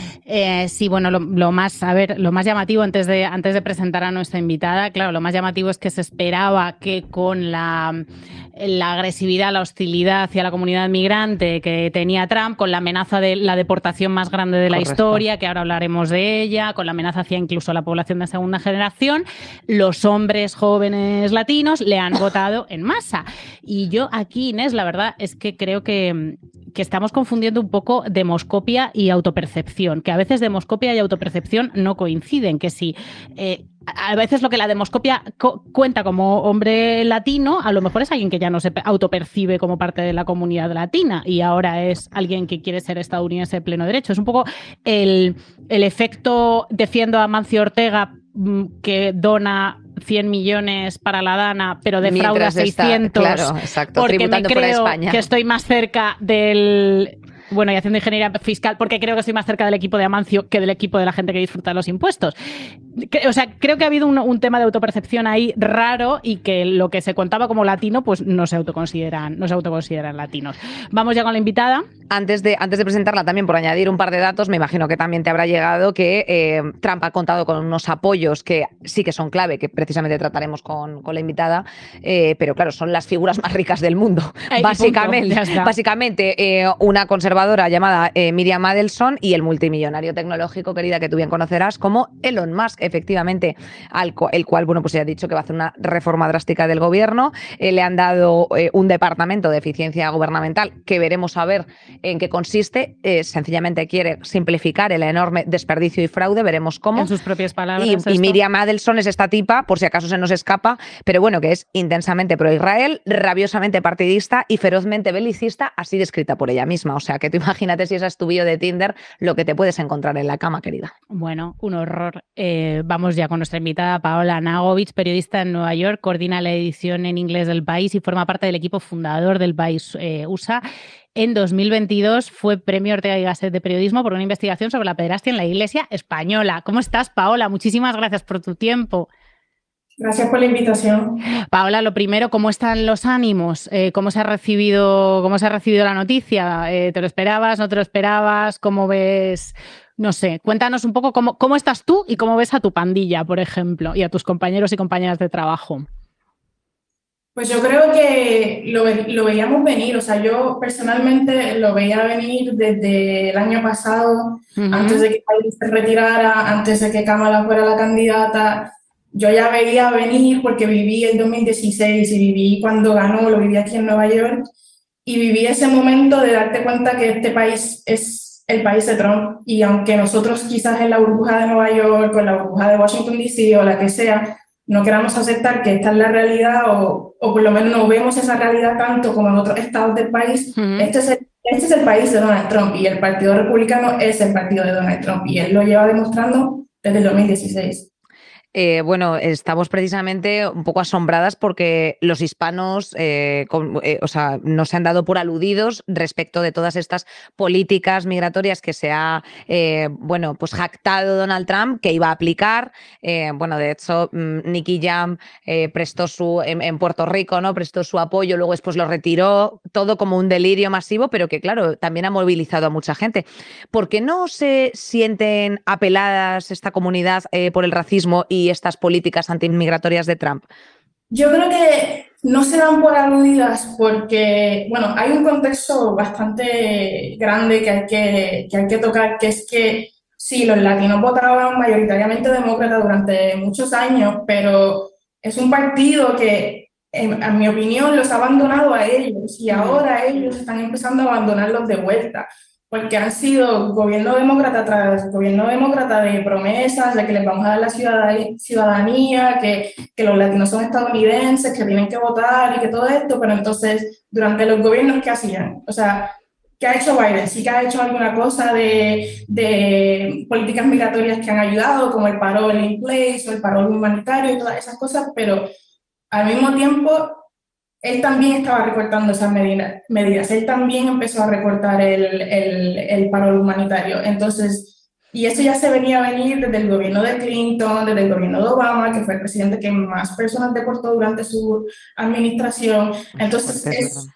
Eh, sí, bueno, lo, lo más, a ver, lo más llamativo antes de, antes de presentar a nuestra invitada, claro, lo más llamativo es que se esperaba que con la, la agresividad, la hostilidad hacia la comunidad migrante que tenía Trump, con la amenaza de la deportación más grande de la Correcto. historia, que ahora hablaremos de ella, con la amenaza hacia incluso la población de segunda generación, los hombres hombres jóvenes latinos le han votado en masa. Y yo aquí, Inés, la verdad es que creo que, que estamos confundiendo un poco demoscopia y autopercepción, que a veces demoscopia y autopercepción no coinciden, que si eh, a veces lo que la demoscopia co- cuenta como hombre latino, a lo mejor es alguien que ya no se autopercibe como parte de la comunidad latina y ahora es alguien que quiere ser estadounidense de pleno derecho. Es un poco el, el efecto defiendo a Amancio Ortega, que dona cien millones para la Dana, pero defrauda seiscientos, claro, exacto, porque me creo que estoy más cerca del... Bueno, y haciendo ingeniería fiscal, porque creo que estoy más cerca del equipo de Amancio que del equipo de la gente que disfruta de los impuestos. O sea, creo que ha habido un, un tema de autopercepción ahí raro y que lo que se contaba como latino, pues no se autoconsideran, no se autoconsideran latinos. Vamos ya con la invitada. Antes de, antes de presentarla, también por añadir un par de datos, me imagino que también te habrá llegado que eh, Trump ha contado con unos apoyos que sí que son clave, que precisamente trataremos con, con la invitada, eh, pero claro, son las figuras más ricas del mundo. Ay, básicamente, básicamente eh, una conservadora llamada eh, Miriam Adelson y el multimillonario tecnológico, querida, que tú bien conocerás, como Elon Musk, efectivamente, al, el cual, bueno, pues ya ha dicho que va a hacer una reforma drástica del gobierno. Eh, le han dado eh, un departamento de eficiencia gubernamental que veremos a ver en qué consiste. Eh, sencillamente quiere simplificar el enorme desperdicio y fraude, veremos cómo. En sus propias palabras. Y, y Miriam Adelson es esta tipa, por si acaso se nos escapa, pero bueno, que es intensamente pro-Israel, rabiosamente partidista y ferozmente belicista, así descrita por ella misma. O sea, que tú imagínate si esa es tu bio de Tinder, lo que te puedes encontrar en la cama, querida. Bueno, un horror. Eh, vamos ya con nuestra invitada Paola Nagovich, periodista en Nueva York, coordina la edición en inglés del País y forma parte del equipo fundador del País eh, U S A. En dos mil veintidós fue Premio Ortega y Gasset de Periodismo por una investigación sobre la pederastia en la Iglesia española. ¿Cómo estás, Paola? Muchísimas gracias por tu tiempo. Gracias por la invitación. Paola, lo primero, ¿cómo están los ánimos? Eh, ¿Cómo se ha recibido, cómo se ha recibido la noticia? Eh, ¿Te lo esperabas, no te lo esperabas? ¿Cómo ves? No sé, cuéntanos un poco cómo, cómo estás tú y cómo ves a tu pandilla, por ejemplo, y a tus compañeros y compañeras de trabajo. Pues yo creo que lo, lo veíamos venir, o sea, yo personalmente lo veía venir desde el año pasado, uh-huh. antes de que Biden se retirara, antes de que Kamala fuera la candidata. Yo ya veía venir porque viví el dos mil dieciséis y viví cuando ganó, lo viví aquí en Nueva York, y viví ese momento de darte cuenta que este país es el país de Trump, y aunque nosotros quizás en la burbuja de Nueva York o en la burbuja de Washington D C o la que sea, no queramos aceptar que esta es la realidad o, o por lo menos no vemos esa realidad tanto como en otros estados del país, uh-huh. este, es el, este es el país de Donald Trump y el Partido Republicano es el partido de Donald Trump y él lo lleva demostrando desde el dos mil dieciséis. Eh, bueno, estamos precisamente un poco asombradas porque los hispanos eh, con, eh, o sea, no se han dado por aludidos respecto de todas estas políticas migratorias que se ha eh, bueno, pues jactado Donald Trump que iba a aplicar. Eh, bueno, de hecho, mmm, Nicky Jam eh, prestó su, en, en Puerto Rico, ¿no? Prestó su apoyo, luego después lo retiró, todo como un delirio masivo, pero que claro, también ha movilizado a mucha gente. ¿Por qué no se sienten apeladas esta comunidad eh, por el racismo y y estas políticas antiinmigratorias de Trump? Yo creo que no se dan por aludidas porque, bueno, hay un contexto bastante grande que hay que, que hay que tocar, que es que sí, los latinos votaban mayoritariamente demócrata durante muchos años, pero es un partido que, en, en mi opinión, los ha abandonado a ellos y ahora ellos están empezando a abandonarlos de vuelta, porque han sido gobierno demócrata tras gobierno demócrata de promesas de que les vamos a dar la ciudadanía, que, que los latinos son estadounidenses, que tienen que votar y que todo esto, pero entonces, durante los gobiernos, ¿qué hacían? O sea, ¿qué ha hecho Biden? Sí que ha hecho alguna cosa de, de políticas migratorias que han ayudado, como el parole in place o el parole humanitario y todas esas cosas, pero al mismo tiempo él también estaba recortando esas medidas, medidas. Él también empezó a recortar el, el, el parole humanitario. Entonces, y eso ya se venía a venir desde el gobierno de Clinton, desde el gobierno de Obama, que fue el presidente que más personas deportó durante su administración. Entonces, es,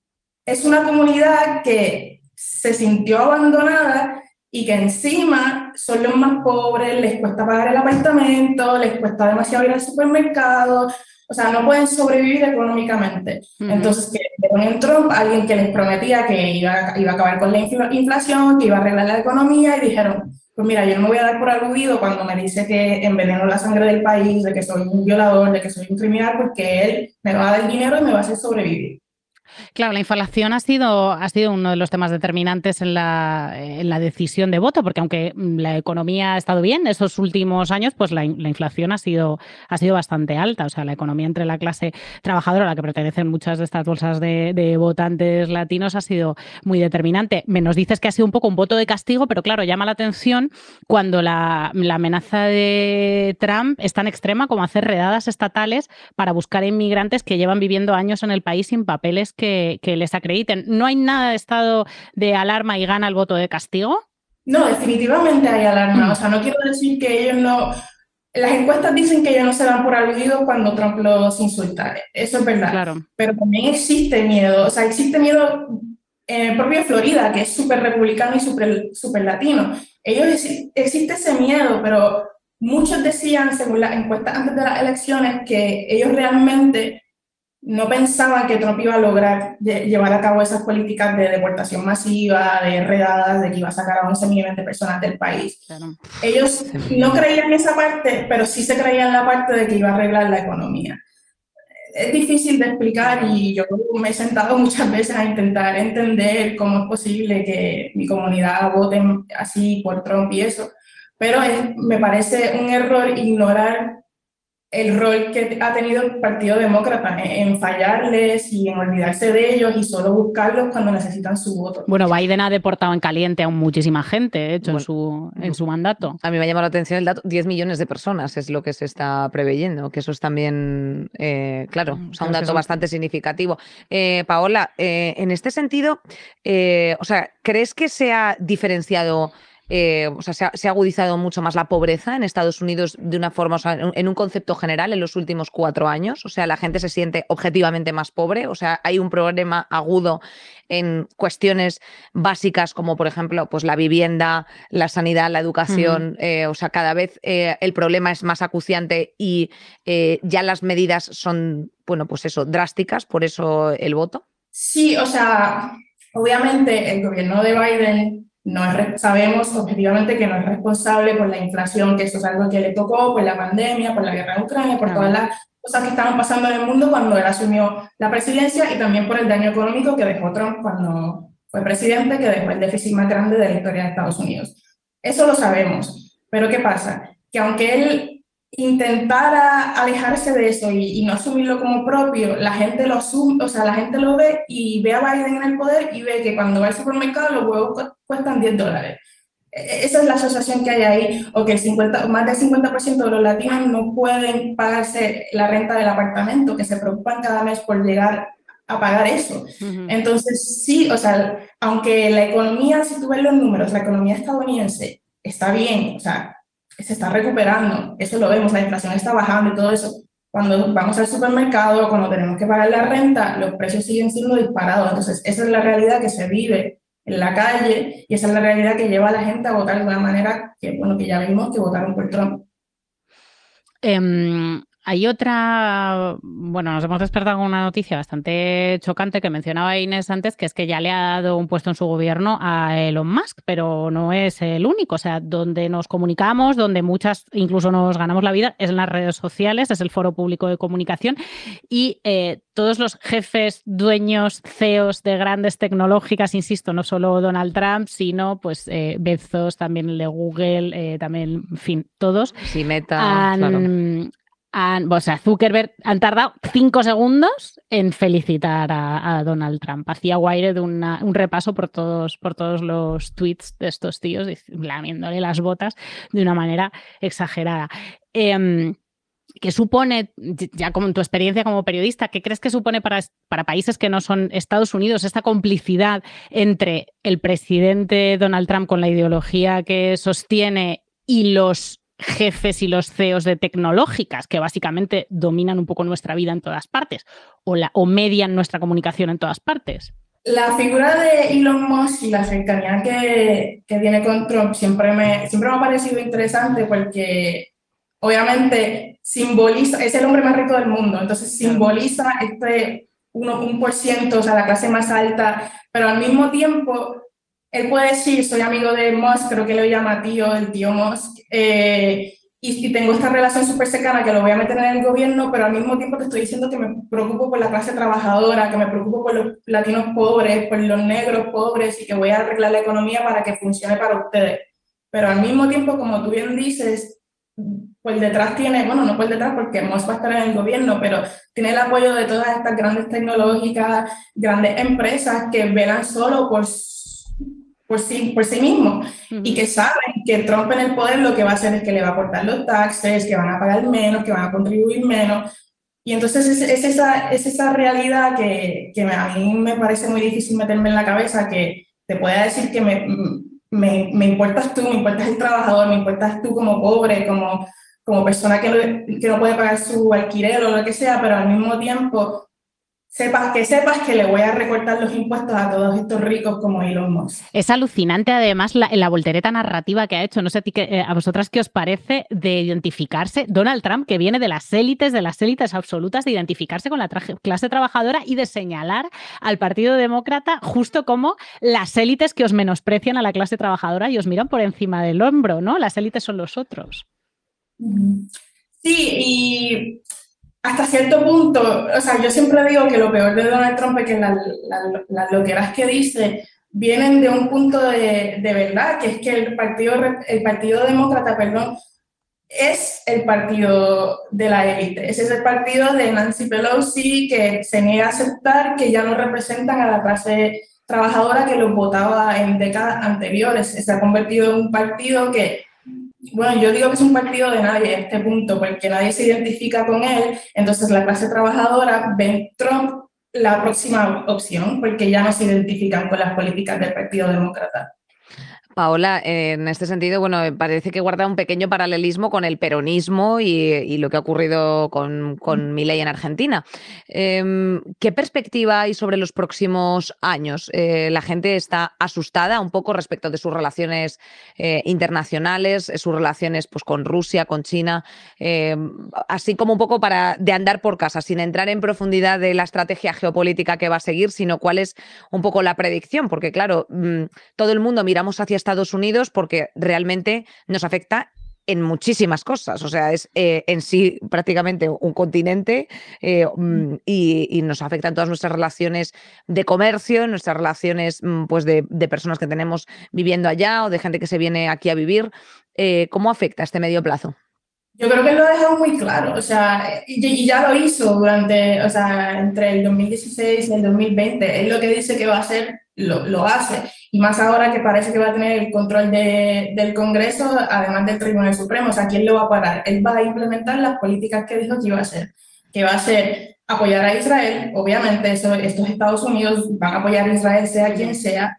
es una comunidad que se sintió abandonada y que encima son los más pobres, les cuesta pagar el apartamento, les cuesta demasiado ir al supermercado. O sea, no pueden sobrevivir económicamente. Uh-huh. Entonces, que ponen Trump, alguien que les prometía que iba, iba a acabar con la inflación, que iba a arreglar la economía, y dijeron, pues mira, yo no me voy a dar por aludido cuando me dice que enveneno la sangre del país, de que soy un violador, de que soy un criminal, porque él me va a dar dinero y me va a hacer sobrevivir. Claro, la inflación ha sido, ha sido uno de los temas determinantes en la, en la decisión de voto, porque aunque la economía ha estado bien esos últimos años, pues la, la inflación ha sido, ha sido bastante alta. O sea, la economía entre la clase trabajadora, a la que pertenecen muchas de estas bolsas de, de votantes latinos, ha sido muy determinante. Me nos dices que ha sido un poco un voto de castigo, pero claro, llama la atención cuando la, la amenaza de Trump es tan extrema como hacer redadas estatales para buscar inmigrantes que llevan viviendo años en el país sin papeles Que, que les acrediten. ¿No hay nada de estado de alarma y gana el voto de castigo? No, definitivamente hay alarma. O sea, no quiero decir que ellos no... Las encuestas dicen que ellos no se dan por aludidos cuando Trump los insulta. Eso es verdad. Claro. Pero también existe miedo. O sea, existe miedo en el propio Florida, que es súper republicano y súper super latino. Ellos existe ese miedo, pero muchos decían, según las encuestas antes de las elecciones, que ellos realmente no pensaban que Trump iba a lograr llevar a cabo esas políticas de deportación masiva, de redadas, de que iba a sacar a once millones de personas del país. Claro. Ellos no creían esa parte, pero sí se creían la parte de que iba a arreglar la economía. Es difícil de explicar y yo me he sentado muchas veces a intentar entender cómo es posible que mi comunidad vote así por Trump y eso, pero es, me parece un error ignorar el rol que ha tenido el Partido Demócrata en fallarles y en olvidarse de ellos y solo buscarlos cuando necesitan su voto. Bueno, Biden ha deportado en caliente a muchísima gente, de hecho, bueno, en, su, en su mandato. A mí me ha llamado la atención el dato, diez millones de personas es lo que se está preveyendo, que eso es también, eh, claro, o sea, un dato bastante significativo. Eh, Paola, eh, en este sentido, eh, o sea, ¿crees que se ha diferenciado... Eh, o sea, se ha, se ha agudizado mucho más la pobreza en Estados Unidos de una forma, o sea, en un concepto general en los últimos cuatro años? O sea, la gente se siente objetivamente más pobre. O sea, hay un problema agudo en cuestiones básicas como, por ejemplo, pues la vivienda, la sanidad, la educación. Uh-huh. Eh, o sea, cada vez eh, el problema es más acuciante y eh, ya las medidas son, bueno, pues eso, drásticas. Por eso el voto. Sí, o sea, obviamente el gobierno de Biden... No es, sabemos objetivamente que no es responsable por la inflación, que eso es algo que le tocó, por la pandemia, por la guerra en Ucrania, por todas las cosas que estaban pasando en el mundo cuando él asumió la presidencia y también por el daño económico que dejó Trump cuando fue presidente, que dejó el déficit más grande de la historia de Estados Unidos. Eso lo sabemos, pero ¿qué pasa? Que aunque él intentara alejarse de eso y, y no asumirlo como propio, la gente lo asume, o sea, la gente lo ve y ve a Biden en el poder y ve que cuando va al supermercado los huevos cuestan diez dólares. Esa es la asociación que hay ahí, o que el cincuenta, más del cincuenta por ciento de los latinos no pueden pagarse la renta del apartamento, que se preocupan cada mes por llegar a pagar eso. Uh-huh. Entonces, sí, o sea, aunque la economía, si tú ves los números, la economía estadounidense está bien, o sea, se está recuperando, eso lo vemos, la inflación está bajando y todo eso. Cuando vamos al supermercado, cuando tenemos que pagar la renta, los precios siguen siendo disparados. Entonces, esa es la realidad que se vive en la calle y esa es la realidad que lleva a la gente a votar de una manera que, bueno, que ya vimos que votaron por Trump. Eh, hay otra, bueno, nos hemos despertado con una noticia bastante chocante que mencionaba Inés antes, que es que ya le ha dado un puesto en su gobierno a Elon Musk, pero no es el único. O sea, donde nos comunicamos, donde muchas incluso nos ganamos la vida, es en las redes sociales, es el foro público de comunicación y eh, todos los jefes, dueños, C E Os de grandes tecnológicas, insisto, no solo Donald Trump, sino pues eh, Bezos, también el de Google, eh, también, en fin, todos. Sí, Meta, han, claro. Han, o sea, Zuckerberg han tardado cinco segundos en felicitar a, a Donald Trump. Hacía Wired una, un repaso por todos, por todos los tweets de estos tíos, lamiéndole las botas de una manera exagerada. Eh, ¿Qué supone, ya como en tu experiencia como periodista, qué crees que supone para, para países que no son Estados Unidos esta complicidad entre el presidente Donald Trump con la ideología que sostiene y los jefes y los C E Os de tecnológicas que básicamente dominan un poco nuestra vida en todas partes o, la, o median nuestra comunicación en todas partes? La figura de Elon Musk y la cercanía que, que tiene con Trump siempre me, siempre me ha parecido interesante porque obviamente simboliza, es el hombre más rico del mundo, entonces simboliza este uno, un por ciento, o sea, la clase más alta, pero al mismo tiempo él puede decir, soy amigo de Musk, creo que lo llama tío, el tío Musk, eh, y, y tengo esta relación súper cercana que lo voy a meter en el gobierno, pero al mismo tiempo te estoy diciendo que me preocupo por la clase trabajadora, que me preocupo por los latinos pobres, por los negros pobres y que voy a arreglar la economía para que funcione para ustedes. Pero al mismo tiempo, como tú bien dices, por detrás tiene, bueno, no por detrás porque Musk va a estar en el gobierno, pero tiene el apoyo de todas estas grandes tecnológicas, grandes empresas que velan solo por Por sí, por sí mismo, uh-huh. y que saben que Trump en el poder lo que va a hacer es que le va a aportar los taxes, que van a pagar menos, que van a contribuir menos, y entonces es, es, esa, es esa realidad que, que a mí me parece muy difícil meterme en la cabeza, que te pueda decir que me, me, me importas tú, me importas el trabajador, me importas tú como pobre, como, como persona que no, que no puede pagar su alquiler o lo que sea, pero al mismo tiempo Sepas que sepas que le voy a recortar los impuestos a todos estos ricos como Elon Musk. Es alucinante además la, la voltereta narrativa que ha hecho, no sé a, ti, eh, a vosotras qué os parece, de identificarse Donald Trump, que viene de las élites, de las élites absolutas, de identificarse con la tra- clase trabajadora y de señalar al Partido Demócrata justo como las élites que os menosprecian a la clase trabajadora y os miran por encima del hombro, ¿no? Las élites son los otros. Sí, y hasta cierto punto, o sea, yo siempre digo que lo peor de Donald Trump es que las la, la loqueras que dice vienen de un punto de, de verdad, que es que el partido, el partido demócrata, perdón, es el partido de la élite. Ese es el partido de Nancy Pelosi, que se niega a aceptar que ya no representan a la clase trabajadora que los votaba en décadas anteriores. Se ha convertido en un partido que, bueno, yo digo que es un partido de nadie a este punto, porque nadie se identifica con él, entonces la clase trabajadora ve en Trump la próxima opción, porque ya no se identifican con las políticas del Partido Demócrata. Paola, en este sentido, bueno, parece que guarda un pequeño paralelismo con el peronismo y, y lo que ha ocurrido con, con Milei en Argentina. Eh, ¿Qué perspectiva hay sobre los próximos años? Eh, la gente está asustada un poco respecto de sus relaciones eh, internacionales, sus relaciones pues, con Rusia, con China, eh, así como un poco para de andar por casa, sin entrar en profundidad de la estrategia geopolítica que va a seguir, sino cuál es un poco la predicción, porque claro, mmm, todo el mundo miramos hacia Estados Unidos porque realmente nos afecta en muchísimas cosas, o sea, es eh, en sí prácticamente un continente eh, y, y nos afecta en todas nuestras relaciones de comercio, en nuestras relaciones pues de, de personas que tenemos viviendo allá o de gente que se viene aquí a vivir. Eh, ¿Cómo afecta este medio plazo? Yo creo que lo ha dejado muy claro, o sea, y, y ya lo hizo durante, o sea, entre el dos mil dieciséis y el dos mil veinte. Él lo que dice que va a hacer, lo, lo hace. Y más ahora que parece que va a tener el control de, del Congreso, además del Tribunal Supremo. O sea, ¿quién lo va a parar? Él va a implementar las políticas que dijo que iba a hacer. Que va a ser apoyar a Israel, obviamente, eso, estos Estados Unidos van a apoyar a Israel, sea quien sea.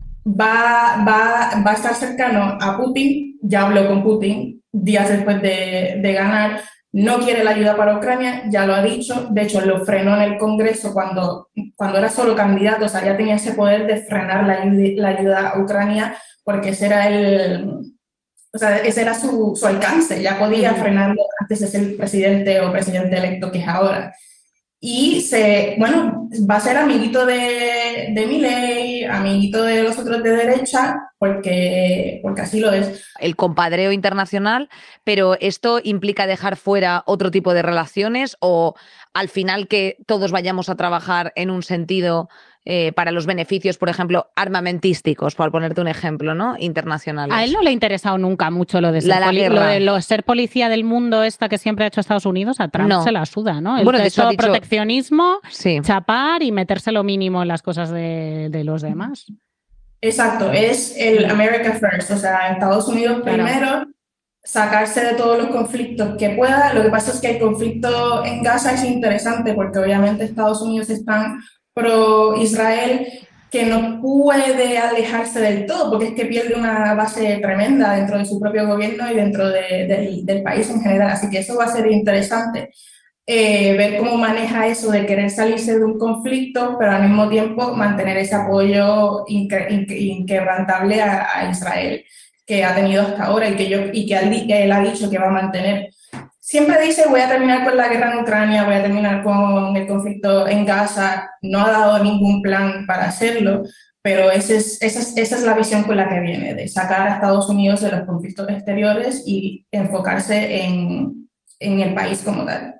Va, va, va a estar cercano a Putin, ya habló con Putin días después de, de ganar, no quiere la ayuda para Ucrania, ya lo ha dicho, de hecho lo frenó en el Congreso cuando, cuando era solo candidato, o sea, ya tenía ese poder de frenar la ayuda, la ayuda a Ucrania, porque ese era el, O sea, ese era su, su alcance, ya podía frenarlo antes de ser presidente o presidente electo que es ahora. Y se, bueno, va a ser amiguito de, de Milei, amiguito de los otros de derecha, porque, porque así lo es. El compadreo internacional, pero ¿esto implica dejar fuera otro tipo de relaciones o al final que todos vayamos a trabajar en un sentido eh, para los beneficios, por ejemplo, armamentísticos, por ponerte un ejemplo, ¿no? Internacionales? A él no le ha interesado nunca mucho lo de ser, La- la poli- guerra. lo de lo de ser policía del mundo esta que siempre ha hecho Estados Unidos. A Trump No. se la suda, ¿no? Él Bueno, de ha hecho, hecho ha dicho- proteccionismo, Sí. chapar y meterse lo mínimo en las cosas de, de los demás. Exacto, es el America First, o sea, Estados Unidos Claro. primero, sacarse de todos los conflictos que pueda. Lo que pasa es que el conflicto en Gaza es interesante porque obviamente Estados Unidos es tan pro-Israel que no puede alejarse del todo, porque es que pierde una base tremenda dentro de su propio gobierno y dentro de- del, del país en general. Así que eso va a ser interesante, eh, ver cómo maneja eso de querer salirse de un conflicto, pero al mismo tiempo mantener ese apoyo inque- inque- inquebrantable a, a Israel que ha tenido hasta ahora y que, yo, y que él, que él ha dicho que va a mantener. Siempre dice, voy a terminar con la guerra en Ucrania, voy a terminar con el conflicto en Gaza. No ha dado ningún plan para hacerlo, pero ese es, esa, es, esa es la visión con la que viene, de sacar a Estados Unidos de los conflictos exteriores y enfocarse en, en el país como tal.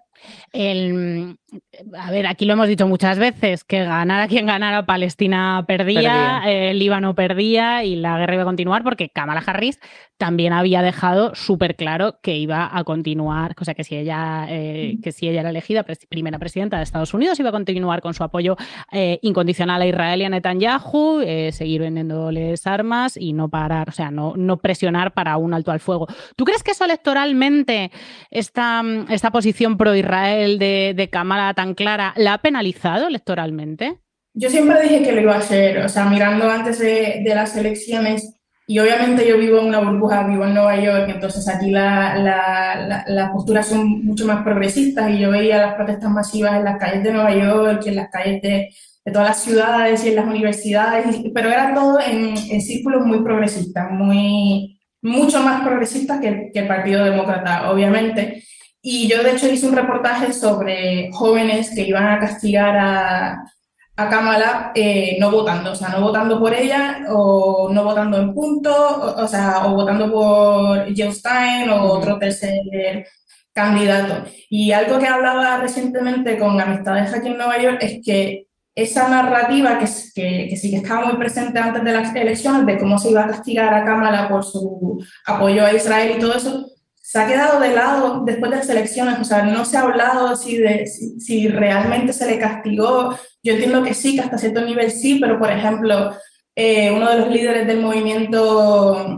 El, a ver, aquí lo hemos dicho muchas veces, que ganara quien ganara, Palestina perdía, Perdía. eh, el Líbano perdía y la guerra iba a continuar porque Kamala Harris también había dejado súper claro que iba a continuar, o sea, que si ella, eh, que si ella era elegida pres- primera presidenta de Estados Unidos, iba a continuar con su apoyo eh, incondicional a Israel y a Netanyahu, eh, seguir vendiéndoles armas y no parar, o sea, no, no presionar para un alto al fuego. ¿Tú crees que eso electoralmente, esta, esta posición pro-Israel de, de Kamala tan clara, la ha penalizado electoralmente? Yo siempre dije que lo iba a hacer, o sea, mirando antes de, de las elecciones, y obviamente yo vivo en una burbuja, vivo en Nueva York, entonces aquí la, la, la, las posturas son mucho más progresistas y yo veía las protestas masivas en las calles de Nueva York y en las calles de, de todas las ciudades y en las universidades, y, pero era todo en, en círculos muy progresistas, muy, mucho más progresistas que, que el Partido Demócrata, obviamente. Y yo, de hecho, hice un reportaje sobre jóvenes que iban a castigar a, a Kamala eh, no votando, o sea, no votando por ella o no votando en punto, o, o sea, o votando por Jill Stein o otro tercer candidato. Y algo que hablaba recientemente con amistades aquí en Nueva York es que esa narrativa que, que, que sí que estaba muy presente antes de las elecciones de cómo se iba a castigar a Kamala por su apoyo a Israel y todo eso, se ha quedado de lado después de las elecciones. O sea, no se ha hablado si, de, si, si realmente se le castigó. Yo entiendo que sí, que hasta cierto nivel sí, pero por ejemplo, eh, uno de los líderes del movimiento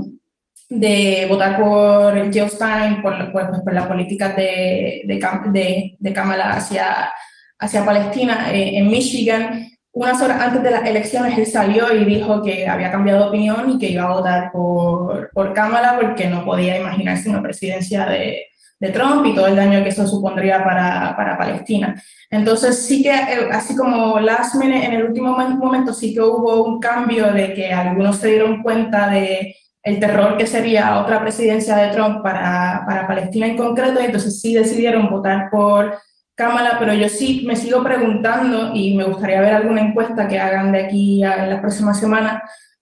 de votar por Jill Stein, por, por, por las políticas de, de, de, de Kamala hacia, hacia Palestina, eh, en Michigan, unas horas antes de las elecciones él salió y dijo que había cambiado de opinión y que iba a votar por, por Kamala porque no podía imaginarse una presidencia de, de Trump y todo el daño que eso supondría para, para Palestina. Entonces sí que, así como last minute, en el último momento sí que hubo un cambio de que algunos se dieron cuenta de el terror que sería otra presidencia de Trump para, para Palestina en concreto, y entonces sí decidieron votar por Kamala, pero yo sí me sigo preguntando, y me gustaría ver alguna encuesta que hagan de aquí a en las próximas semanas,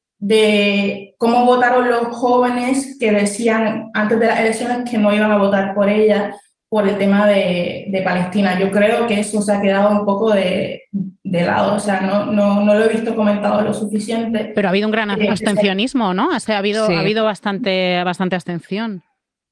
de cómo votaron los jóvenes que decían antes de las elecciones que no iban a votar por ella por el tema de, de Palestina. Yo creo que eso se ha quedado un poco de, de lado, o sea, no, no, no lo he visto comentado lo suficiente. Pero ha habido un gran Eh, abstencionismo, ¿no? O sea, ha habido, Sí. ha habido bastante, bastante abstención.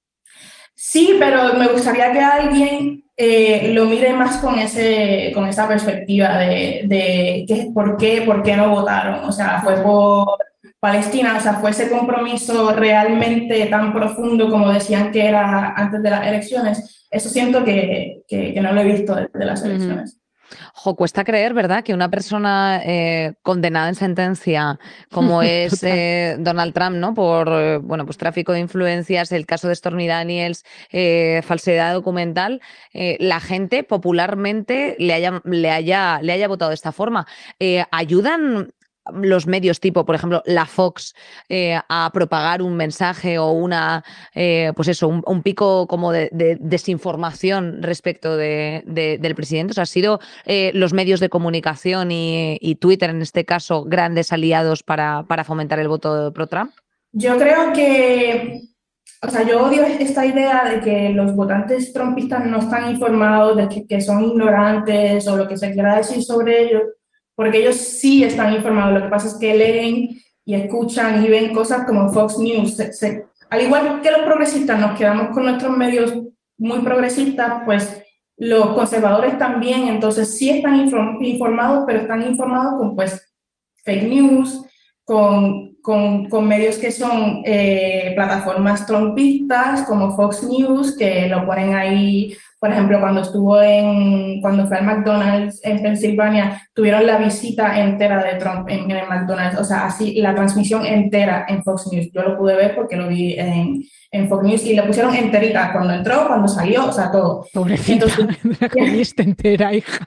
Sí, pero me gustaría que alguien eh, lo mire más con, ese, con esa perspectiva de, de qué, por, qué, por qué no votaron. O sea, fue por Palestina, o sea, fue ese compromiso realmente tan profundo como decían que era antes de las elecciones. Eso siento que, que, que no lo he visto desde las elecciones. Jo, cuesta creer, ¿verdad?, que una persona eh, condenada en sentencia como es eh, Donald Trump, ¿no?, por eh, bueno, pues tráfico de influencias, el caso de Stormy Daniels, eh, falsedad documental, eh, la gente popularmente le haya, le haya, le haya votado de esta forma. Eh, ¿ayudan los medios tipo, por ejemplo, la Fox, eh, a propagar un mensaje o una, eh, pues eso, un, un pico como de, de desinformación respecto de, de, del presidente? O sea, ¿han sido eh, los medios de comunicación y, y Twitter, en este caso, grandes aliados para, para fomentar el voto pro Trump? Yo creo que, o sea, yo odio esta idea de que los votantes trumpistas no están informados, de que, que son ignorantes o lo que se quiera decir sobre ellos, porque ellos sí están informados. Lo que pasa es que leen y escuchan y ven cosas como Fox News. Se, se, al igual que los progresistas nos quedamos con nuestros medios muy progresistas, pues los conservadores también, entonces sí están informados, pero están informados con pues fake news, con, con, con medios que son eh, plataformas trumpistas como Fox News, que lo ponen ahí. Por ejemplo, cuando estuvo en, cuando fue al McDonald's en Pensilvania, tuvieron la visita entera de Trump en, en el McDonald's, o sea, así la transmisión entera en Fox News. Yo lo pude ver porque lo vi en, en Fox News y la pusieron enterita, cuando entró, cuando salió, o sea, todo. Pobrecita, la comiste entera, hija.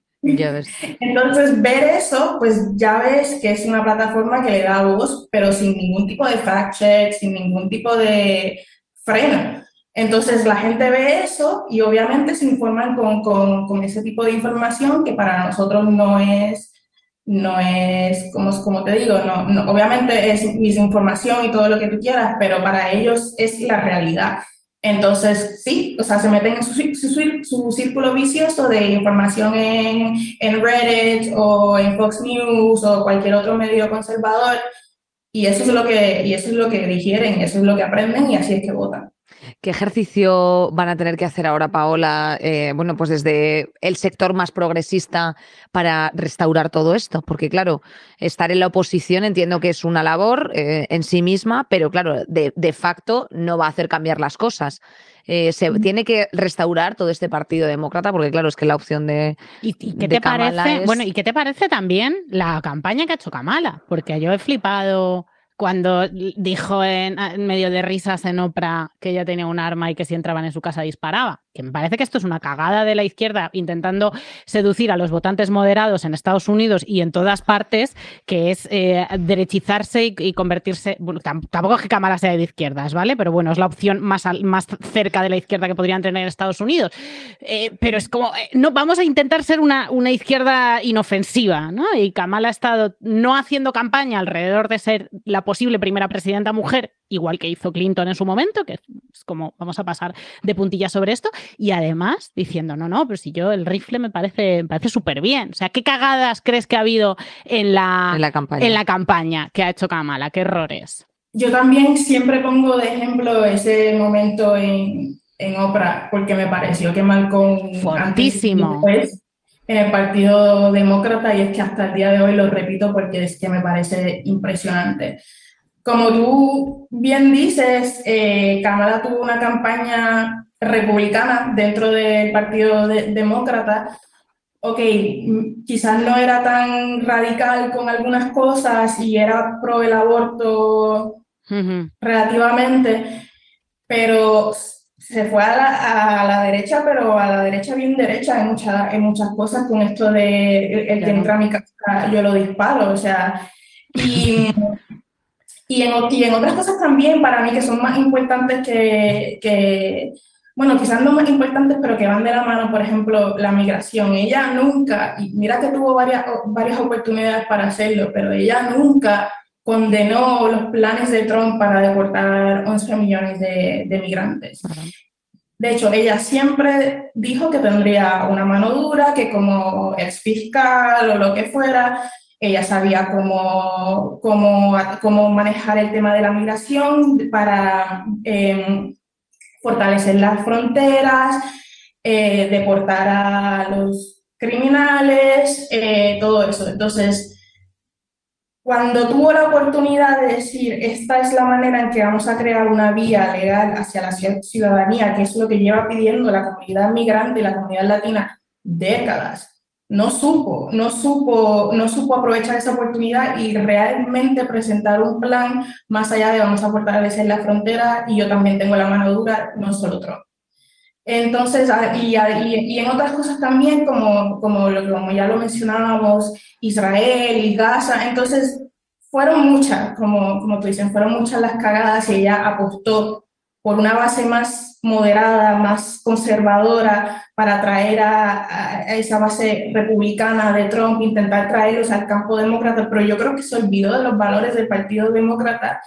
Ya ves. Entonces, ver eso, pues ya ves que es una plataforma que le da voz, pero sin ningún tipo de fact-check, sin ningún tipo de freno. Entonces la gente ve eso y obviamente se informan con, con, con ese tipo de información que para nosotros no es, no es como, como te digo, no, no, obviamente es misinformación y todo lo que tú quieras, pero para ellos es la realidad. Entonces sí, o sea, se meten en su, su, su círculo vicioso de información en, en Reddit o en Fox News o cualquier otro medio conservador y eso es lo que, y eso es lo que digieren, eso es lo que aprenden y así es que votan. ¿Qué ejercicio van a tener que hacer ahora, Paola, eh, bueno, pues desde el sector más progresista para restaurar todo esto? Porque, claro, estar en la oposición entiendo que es una labor eh, en sí misma, pero, claro, de, de facto no va a hacer cambiar las cosas. Eh, se tiene que restaurar todo este Partido Demócrata, porque, claro, es que la opción de ¿Y, y qué de te Kamala parece? es... Bueno, ¿y qué te parece también la campaña que ha hecho Kamala? Porque yo he flipado cuando dijo en, en medio de risas en Oprah que ella tenía un arma y que si entraban en su casa disparaba. Que me parece que esto es una cagada de la izquierda intentando seducir a los votantes moderados en Estados Unidos y en todas partes, que es eh, derechizarse y, y convertirse... Bueno, tampoco es que Kamala sea de izquierdas, ¿vale? Pero bueno, es la opción más, al, más cerca de la izquierda que podrían tener en Estados Unidos. Eh, pero es como, eh, no, vamos a intentar ser una, una izquierda inofensiva, ¿no? Y Kamala ha estado no haciendo campaña alrededor de ser la posible primera presidenta mujer, igual que hizo Clinton en su momento, que es como, vamos a pasar de puntillas sobre esto, y además diciendo, no, no, pero si yo el rifle me parece, me parece súper bien. O sea, ¿qué cagadas crees que ha habido en la, en la campaña. en la campaña que ha hecho Kamala? ¿Qué errores? Yo también siempre pongo de ejemplo ese momento en, en Oprah, porque me pareció que marcó fortísimo antes en el Partido Demócrata, y es que hasta el día de hoy lo repito porque es que me parece impresionante. Como tú bien dices, eh, Kamala tuvo una campaña republicana dentro del Partido de, Demócrata. Ok, quizás no era tan radical con algunas cosas y era pro el aborto uh-huh. relativamente, pero se fue a la, a la derecha, pero a la derecha bien derecha en, mucha, en muchas cosas con esto de el, el que entra a mi casa yo lo disparo, o sea, y... Y en, y en otras cosas también, para mí, que son más importantes que, que, bueno, quizás no más importantes, pero que van de la mano, por ejemplo, la migración. Ella nunca, y mira que tuvo varias, varias oportunidades para hacerlo, pero ella nunca condenó los planes de Trump para deportar once millones de, de migrantes. De hecho, ella siempre dijo que tendría una mano dura, que como ex fiscal o lo que fuera, ella sabía cómo, cómo, cómo manejar el tema de la migración para eh, fortalecer las fronteras, eh, deportar a los criminales, eh, todo eso. Entonces, cuando tuvo la oportunidad de decir, esta es la manera en que vamos a crear una vía legal hacia la ciudadanía, que es lo que lleva pidiendo la comunidad migrante y la comunidad latina décadas, no supo, no supo, no supo aprovechar esa oportunidad y realmente presentar un plan más allá de vamos a fortalecer la frontera y yo también tengo la mano dura, no solo Trump. Entonces, y, y, y en otras cosas también, como, como, lo, como ya lo mencionábamos, Israel y Gaza, entonces fueron muchas, como, como tú dices, fueron muchas las cagadas y ella apostó por una base más moderada, más conservadora, para traer a, a esa base republicana de Trump, intentar traerlos al campo demócrata, pero yo creo que se olvidó de los valores del Partido Demócrata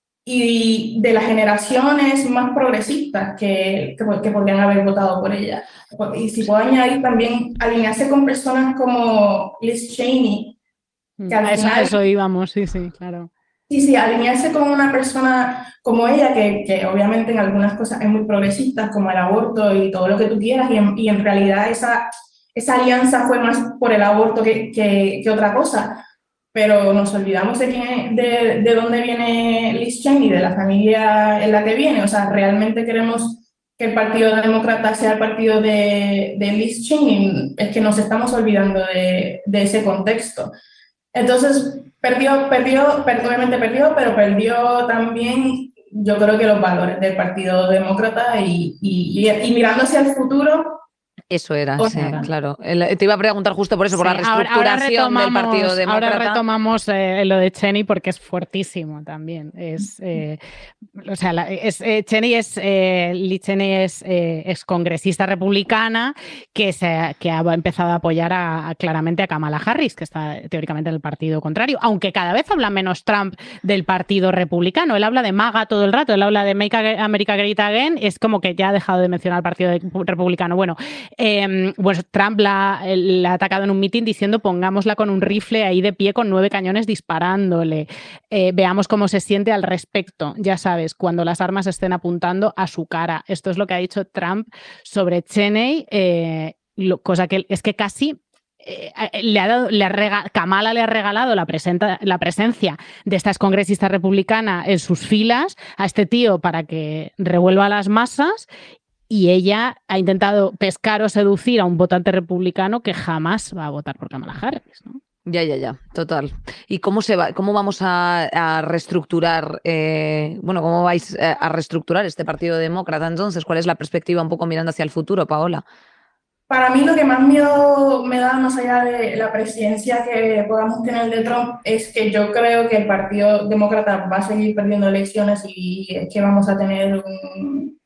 y de las generaciones más progresistas que, que, que podrían haber votado por ella. Y si puedo añadir también, alinearse con personas como Liz Cheney, que al final, eso, eso íbamos, sí, sí, claro. Sí, sí, alinearse con una persona como ella, que, que obviamente en algunas cosas es muy progresista, como el aborto y todo lo que tú quieras, y en, y en realidad esa, esa alianza fue más por el aborto que, que, que otra cosa. Pero nos olvidamos de, quién, de, de dónde viene Liz Cheney, de la familia en la que viene. O sea, ¿realmente queremos que el Partido Demócrata sea el partido de, de Liz Cheney? Es que nos estamos olvidando de, de ese contexto. Entonces, perdió, perdió, per, obviamente perdió, pero perdió también, yo creo que los valores del Partido Demócrata y, y, y, y mirando hacia el futuro. Eso era, o sea, sí, claro. Te iba a preguntar justo por eso, sí, por la reestructuración ahora, ahora del Partido Demócrata. Ahora retomamos eh, lo de Cheney porque es fuertísimo también. Es, eh, o sea, la, es, eh, Cheney es, eh, Liz Cheney es eh, excongresista republicana que, se, que ha empezado a apoyar a, a, claramente a Kamala Harris, que está teóricamente en el partido contrario, aunque cada vez habla menos Trump del Partido Republicano. Él habla de MAGA todo el rato, él habla de Make America Great Again, es como que ya ha dejado de mencionar al Partido Republicano. Bueno, Eh, bueno, Trump la, la ha atacado en un mitin diciendo pongámosla con un rifle ahí de pie con nueve cañones disparándole. Eh, veamos cómo se siente al respecto. Ya sabes, cuando las armas estén apuntando a su cara. Esto es lo que ha dicho Trump sobre Cheney, eh, lo, cosa que es que casi eh, le ha dado, le ha rega, Kamala le ha regalado la, presenta, la presencia de esta excongresista republicana en sus filas a este tío para que revuelva las masas. Y ella ha intentado pescar o seducir a un votante republicano que jamás va a votar por Kamala Harris, ¿no? Ya, ya, ya, total. ¿Y cómo se va, cómo vamos a, a reestructurar, eh, bueno, cómo vais a reestructurar este Partido Demócrata entonces? ¿Cuál es la perspectiva un poco mirando hacia el futuro, Paola? Para mí lo que más miedo me da, más allá de la presidencia que podamos tener de Trump, es que yo creo que el Partido Demócrata va a seguir perdiendo elecciones y es que vamos a tener un...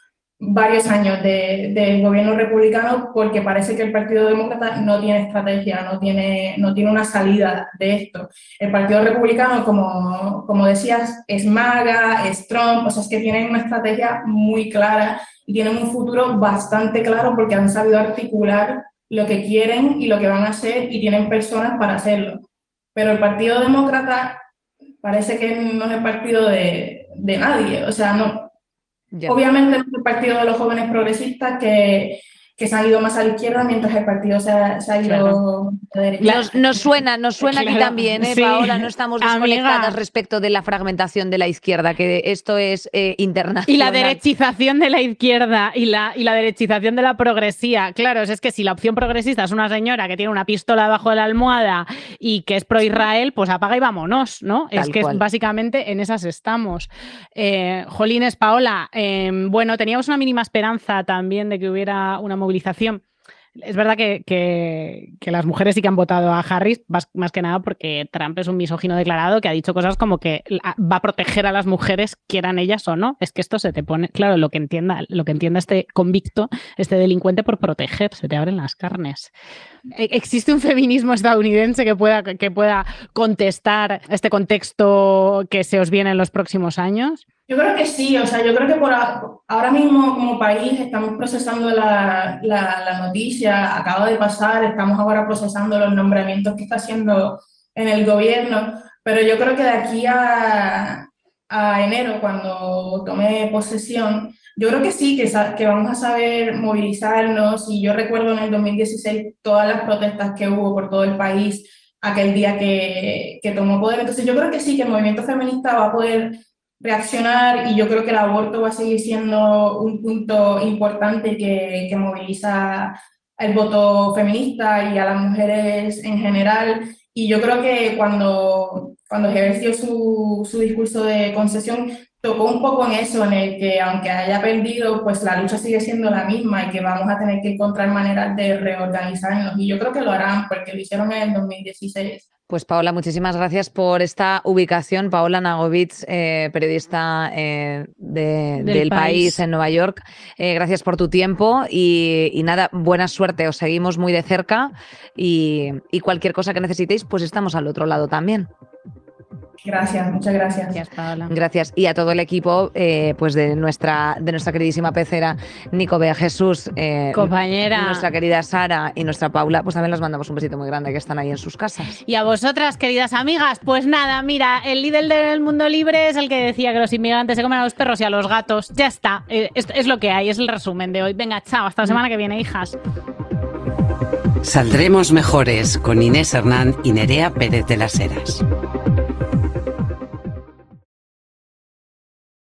varios años de, de gobierno republicano, porque parece que el Partido Demócrata no tiene estrategia, no tiene, no tiene una salida de esto. El Partido Republicano, como, como decías, es MAGA, es Trump, o sea, es que tienen una estrategia muy clara y tienen un futuro bastante claro porque han sabido articular lo que quieren y lo que van a hacer y tienen personas para hacerlo. Pero el Partido Demócrata parece que no es el partido de, de nadie, o sea, no. Yeah. Obviamente es el partido de los jóvenes progresistas que, que se han ido más a la izquierda mientras el partido se ha, se ha ido claro. a la derecha. Nos, nos suena, nos suena claro. Aquí también, ¿eh, sí. Paola? No estamos desconectadas Amiga. respecto de la fragmentación de la izquierda, que esto es eh, internacional. Y la derechización de la izquierda y la, y la derechización de la progresía. Claro, es que si la opción progresista es una señora que tiene una pistola debajo de la almohada y que es pro-Israel, pues apaga y vámonos, ¿no? Tal es que cual. básicamente en esas estamos. Eh, Jolines, Paola, eh, bueno, teníamos una mínima esperanza también de que hubiera una movilización. Es verdad que, que, que las mujeres sí que han votado a Harris, más, más que nada porque Trump es un misógino declarado que ha dicho cosas como que va a proteger a las mujeres, quieran ellas o no. Es que esto se te pone, claro, lo que entienda, lo que entienda este convicto, este delincuente por proteger, se te abren las carnes. ¿Existe un feminismo estadounidense que pueda, que pueda contestar este contexto que se os viene en los próximos años? Yo creo que sí, o sea, yo creo que por ahora mismo como país estamos procesando la, la, la noticia, acaba de pasar, estamos ahora procesando los nombramientos que está haciendo en el gobierno, pero yo creo que de aquí a, a enero, cuando tome posesión, yo creo que sí, que, que vamos a saber movilizarnos, y yo recuerdo en el dos mil dieciséis todas las protestas que hubo por todo el país aquel día que, que tomó poder, entonces yo creo que sí, que el movimiento feminista va a poder reaccionar, y yo creo que el aborto va a seguir siendo un punto importante que, que moviliza el voto feminista y a las mujeres en general, y yo creo que cuando, cuando ejerció su, su discurso de concesión, tocó un poco en eso, en el que aunque haya perdido, pues la lucha sigue siendo la misma y que vamos a tener que encontrar maneras de reorganizarnos. Y yo creo que lo harán, porque lo hicieron en el dos mil dieciséis. Pues Paola, muchísimas gracias por esta ubicación. Paola Nagovitz, eh, periodista eh, de, del, del país. país en Nueva York. Eh, gracias por tu tiempo y, y nada, buena suerte. Os seguimos muy de cerca y, y cualquier cosa que necesitéis, pues estamos al otro lado también. Gracias, muchas gracias. Gracias, Paola. Gracias. Y a todo el equipo eh, pues de nuestra, de nuestra queridísima pecera, Nico Bea Jesús, eh, compañera. Nuestra querida Sara y nuestra Paula, pues también les mandamos un besito muy grande que están ahí en sus casas. Y a vosotras, queridas amigas, pues nada, mira, el líder del mundo libre es el que decía que los inmigrantes se comen a los perros y a los gatos. Ya está, es, es lo que hay, es el resumen de hoy. Venga, chao, hasta la semana que viene, hijas. Saldremos mejores con Inés Hernán y Nerea Pérez de las Heras.